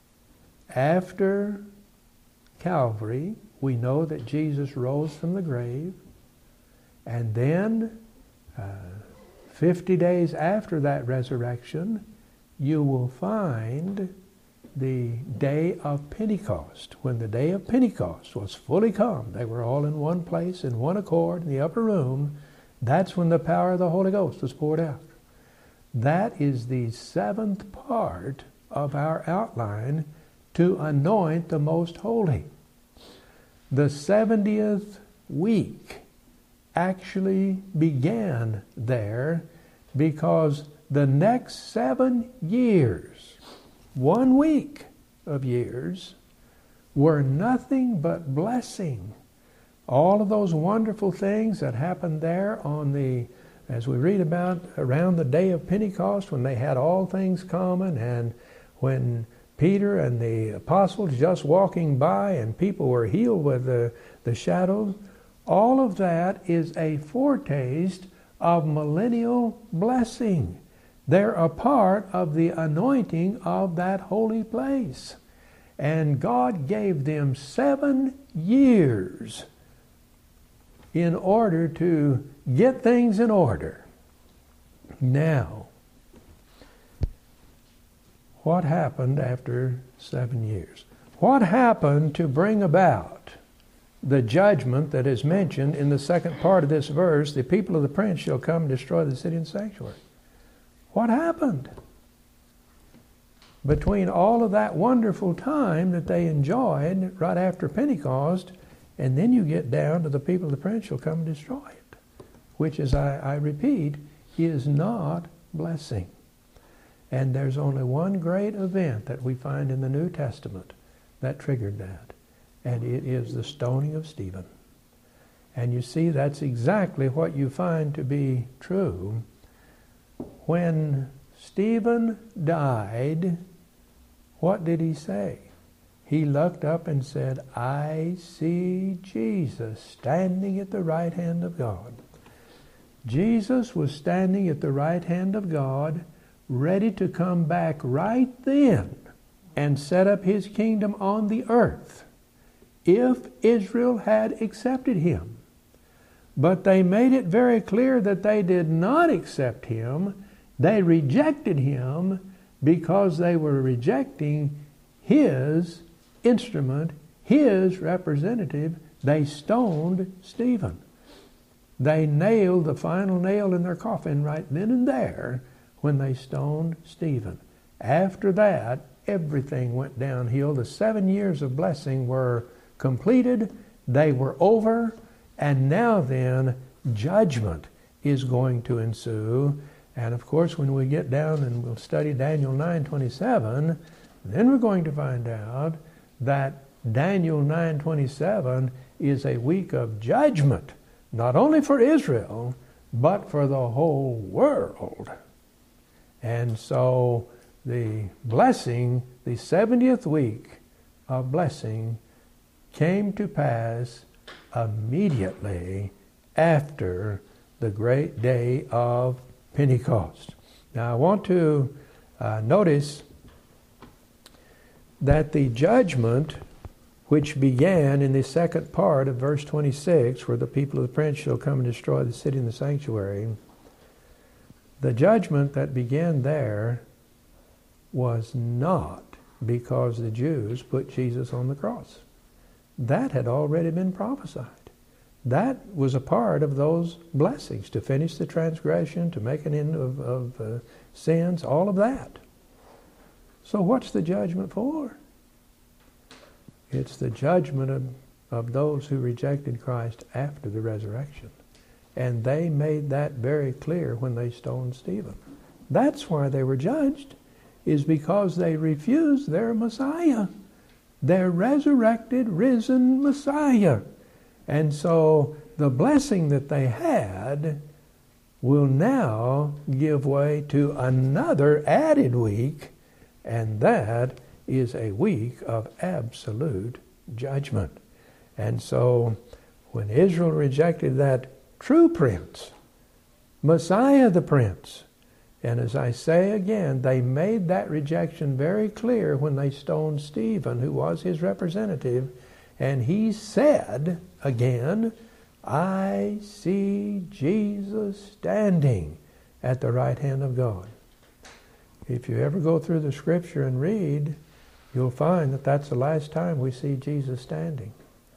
[SPEAKER 1] After Calvary, we know that Jesus rose from the grave, and then uh, fifty days after that resurrection, you will find the day of Pentecost. When the day of Pentecost was fully come, they were all in one place, in one accord, in the upper room. That's when the power of the Holy Ghost was poured out. That is the seventh part of our outline to anoint the most holy. The seventieth week actually began there, because the next seven years, one week of years, were nothing but blessing. All of those wonderful things that happened there on the, as we read about, around the day of Pentecost, when they had all things common, and when Peter and the apostles just walking by and people were healed with the, the shadows, all of that is a foretaste of millennial blessing. They're a part of the anointing of that holy place. And God gave them seven years in order to get things in order. Now, what happened after seven years? What happened to bring about the judgment that is mentioned in the second part of this verse? The people of the prince shall come and destroy the city and sanctuary. What happened between all of that wonderful time that they enjoyed right after Pentecost, and then you get down to the people of the prince shall come and destroy it, which, as I, I repeat, is not blessing. And there's only one great event that we find in the New Testament that triggered that, and it is the stoning of Stephen. And you see, that's exactly what you find to be true. When Stephen died, what did he say? He looked up and said, I see Jesus standing at the right hand of God. Jesus was standing at the right hand of God, ready to come back right then and set up his kingdom on the earth if Israel had accepted him. But they made it very clear that they did not accept him. They rejected him because they were rejecting his instrument, his representative. They stoned Stephen. They nailed the final nail in their coffin right then and there when they stoned Stephen. After that, everything went downhill. The seven years of blessing were completed. They were over. And now then, judgment is going to ensue. And of course, when we get down and we'll study Daniel nine twenty-seven, then we're going to find out that Daniel nine twenty-seven is a week of judgment, not only for Israel, but for the whole world. And so the blessing, the seventieth week of blessing, came to pass immediately after the great day of Pentecost. Now I want to uh, notice that the judgment which began in the second part of verse twenty-six, where the people of the prince shall come and destroy the city and the sanctuary. The judgment that began there was not because the Jews put Jesus on the cross. That had already been prophesied. That was a part of those blessings, to finish the transgression, to make an end of, of uh, sins, all of that. So what's the judgment for? It's the judgment of, of those who rejected Christ after the resurrection. And they made that very clear when they stoned Stephen. That's why they were judged, is because they refused their Messiah, their resurrected, risen Messiah. And so the blessing that they had will now give way to another added week, and that is a week of absolute judgment. And so when Israel rejected that true prince, Messiah the Prince, and as I say again, they made that rejection very clear when they stoned Stephen, who was his representative, and he said again, I see Jesus standing at the right hand of God. If you ever go through the scripture and read, you'll find that that's the last time we see Jesus standing.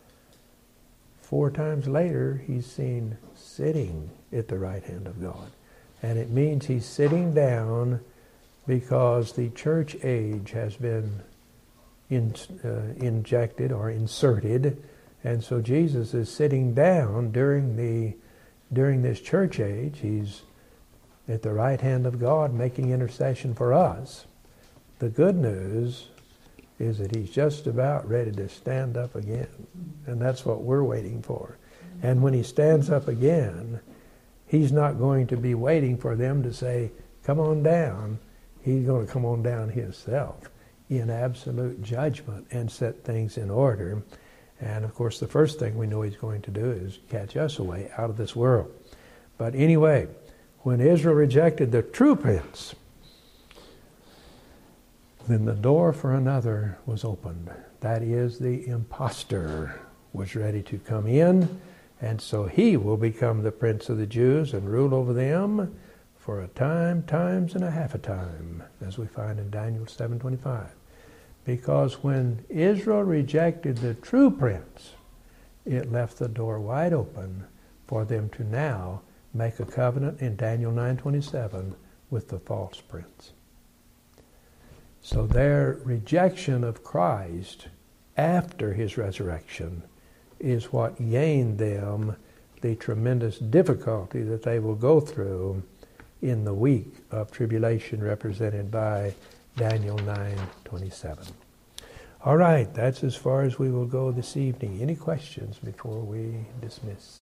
[SPEAKER 1] Four times later, he's seen sitting at the right hand of God. And it means he's sitting down because the church age has been in, uh, injected or inserted. And so Jesus is sitting down during the during this church age. He's at the right hand of God making intercession for us. The good news is that he's just about ready to stand up again. And that's what we're waiting for. And when he stands up again, he's not going to be waiting for them to say, come on down. He's going to come on down himself in absolute judgment and set things in order. And of course, the first thing we know he's going to do is catch us away out of this world. But anyway, when Israel rejected the true prince, then the door for another was opened. That is, the impostor was ready to come in, and so he will become the prince of the Jews and rule over them for a time, times, and a half a time, as we find in Daniel seven twenty-five. Because when Israel rejected the true prince, it left the door wide open for them to now make a covenant in Daniel nine twenty-seven with the false prince. So their rejection of Christ after his resurrection is what gained them the tremendous difficulty that they will go through in the week of tribulation represented by Daniel nine twenty-seven. All right, that's as far as we will go this evening. Any questions before we dismiss?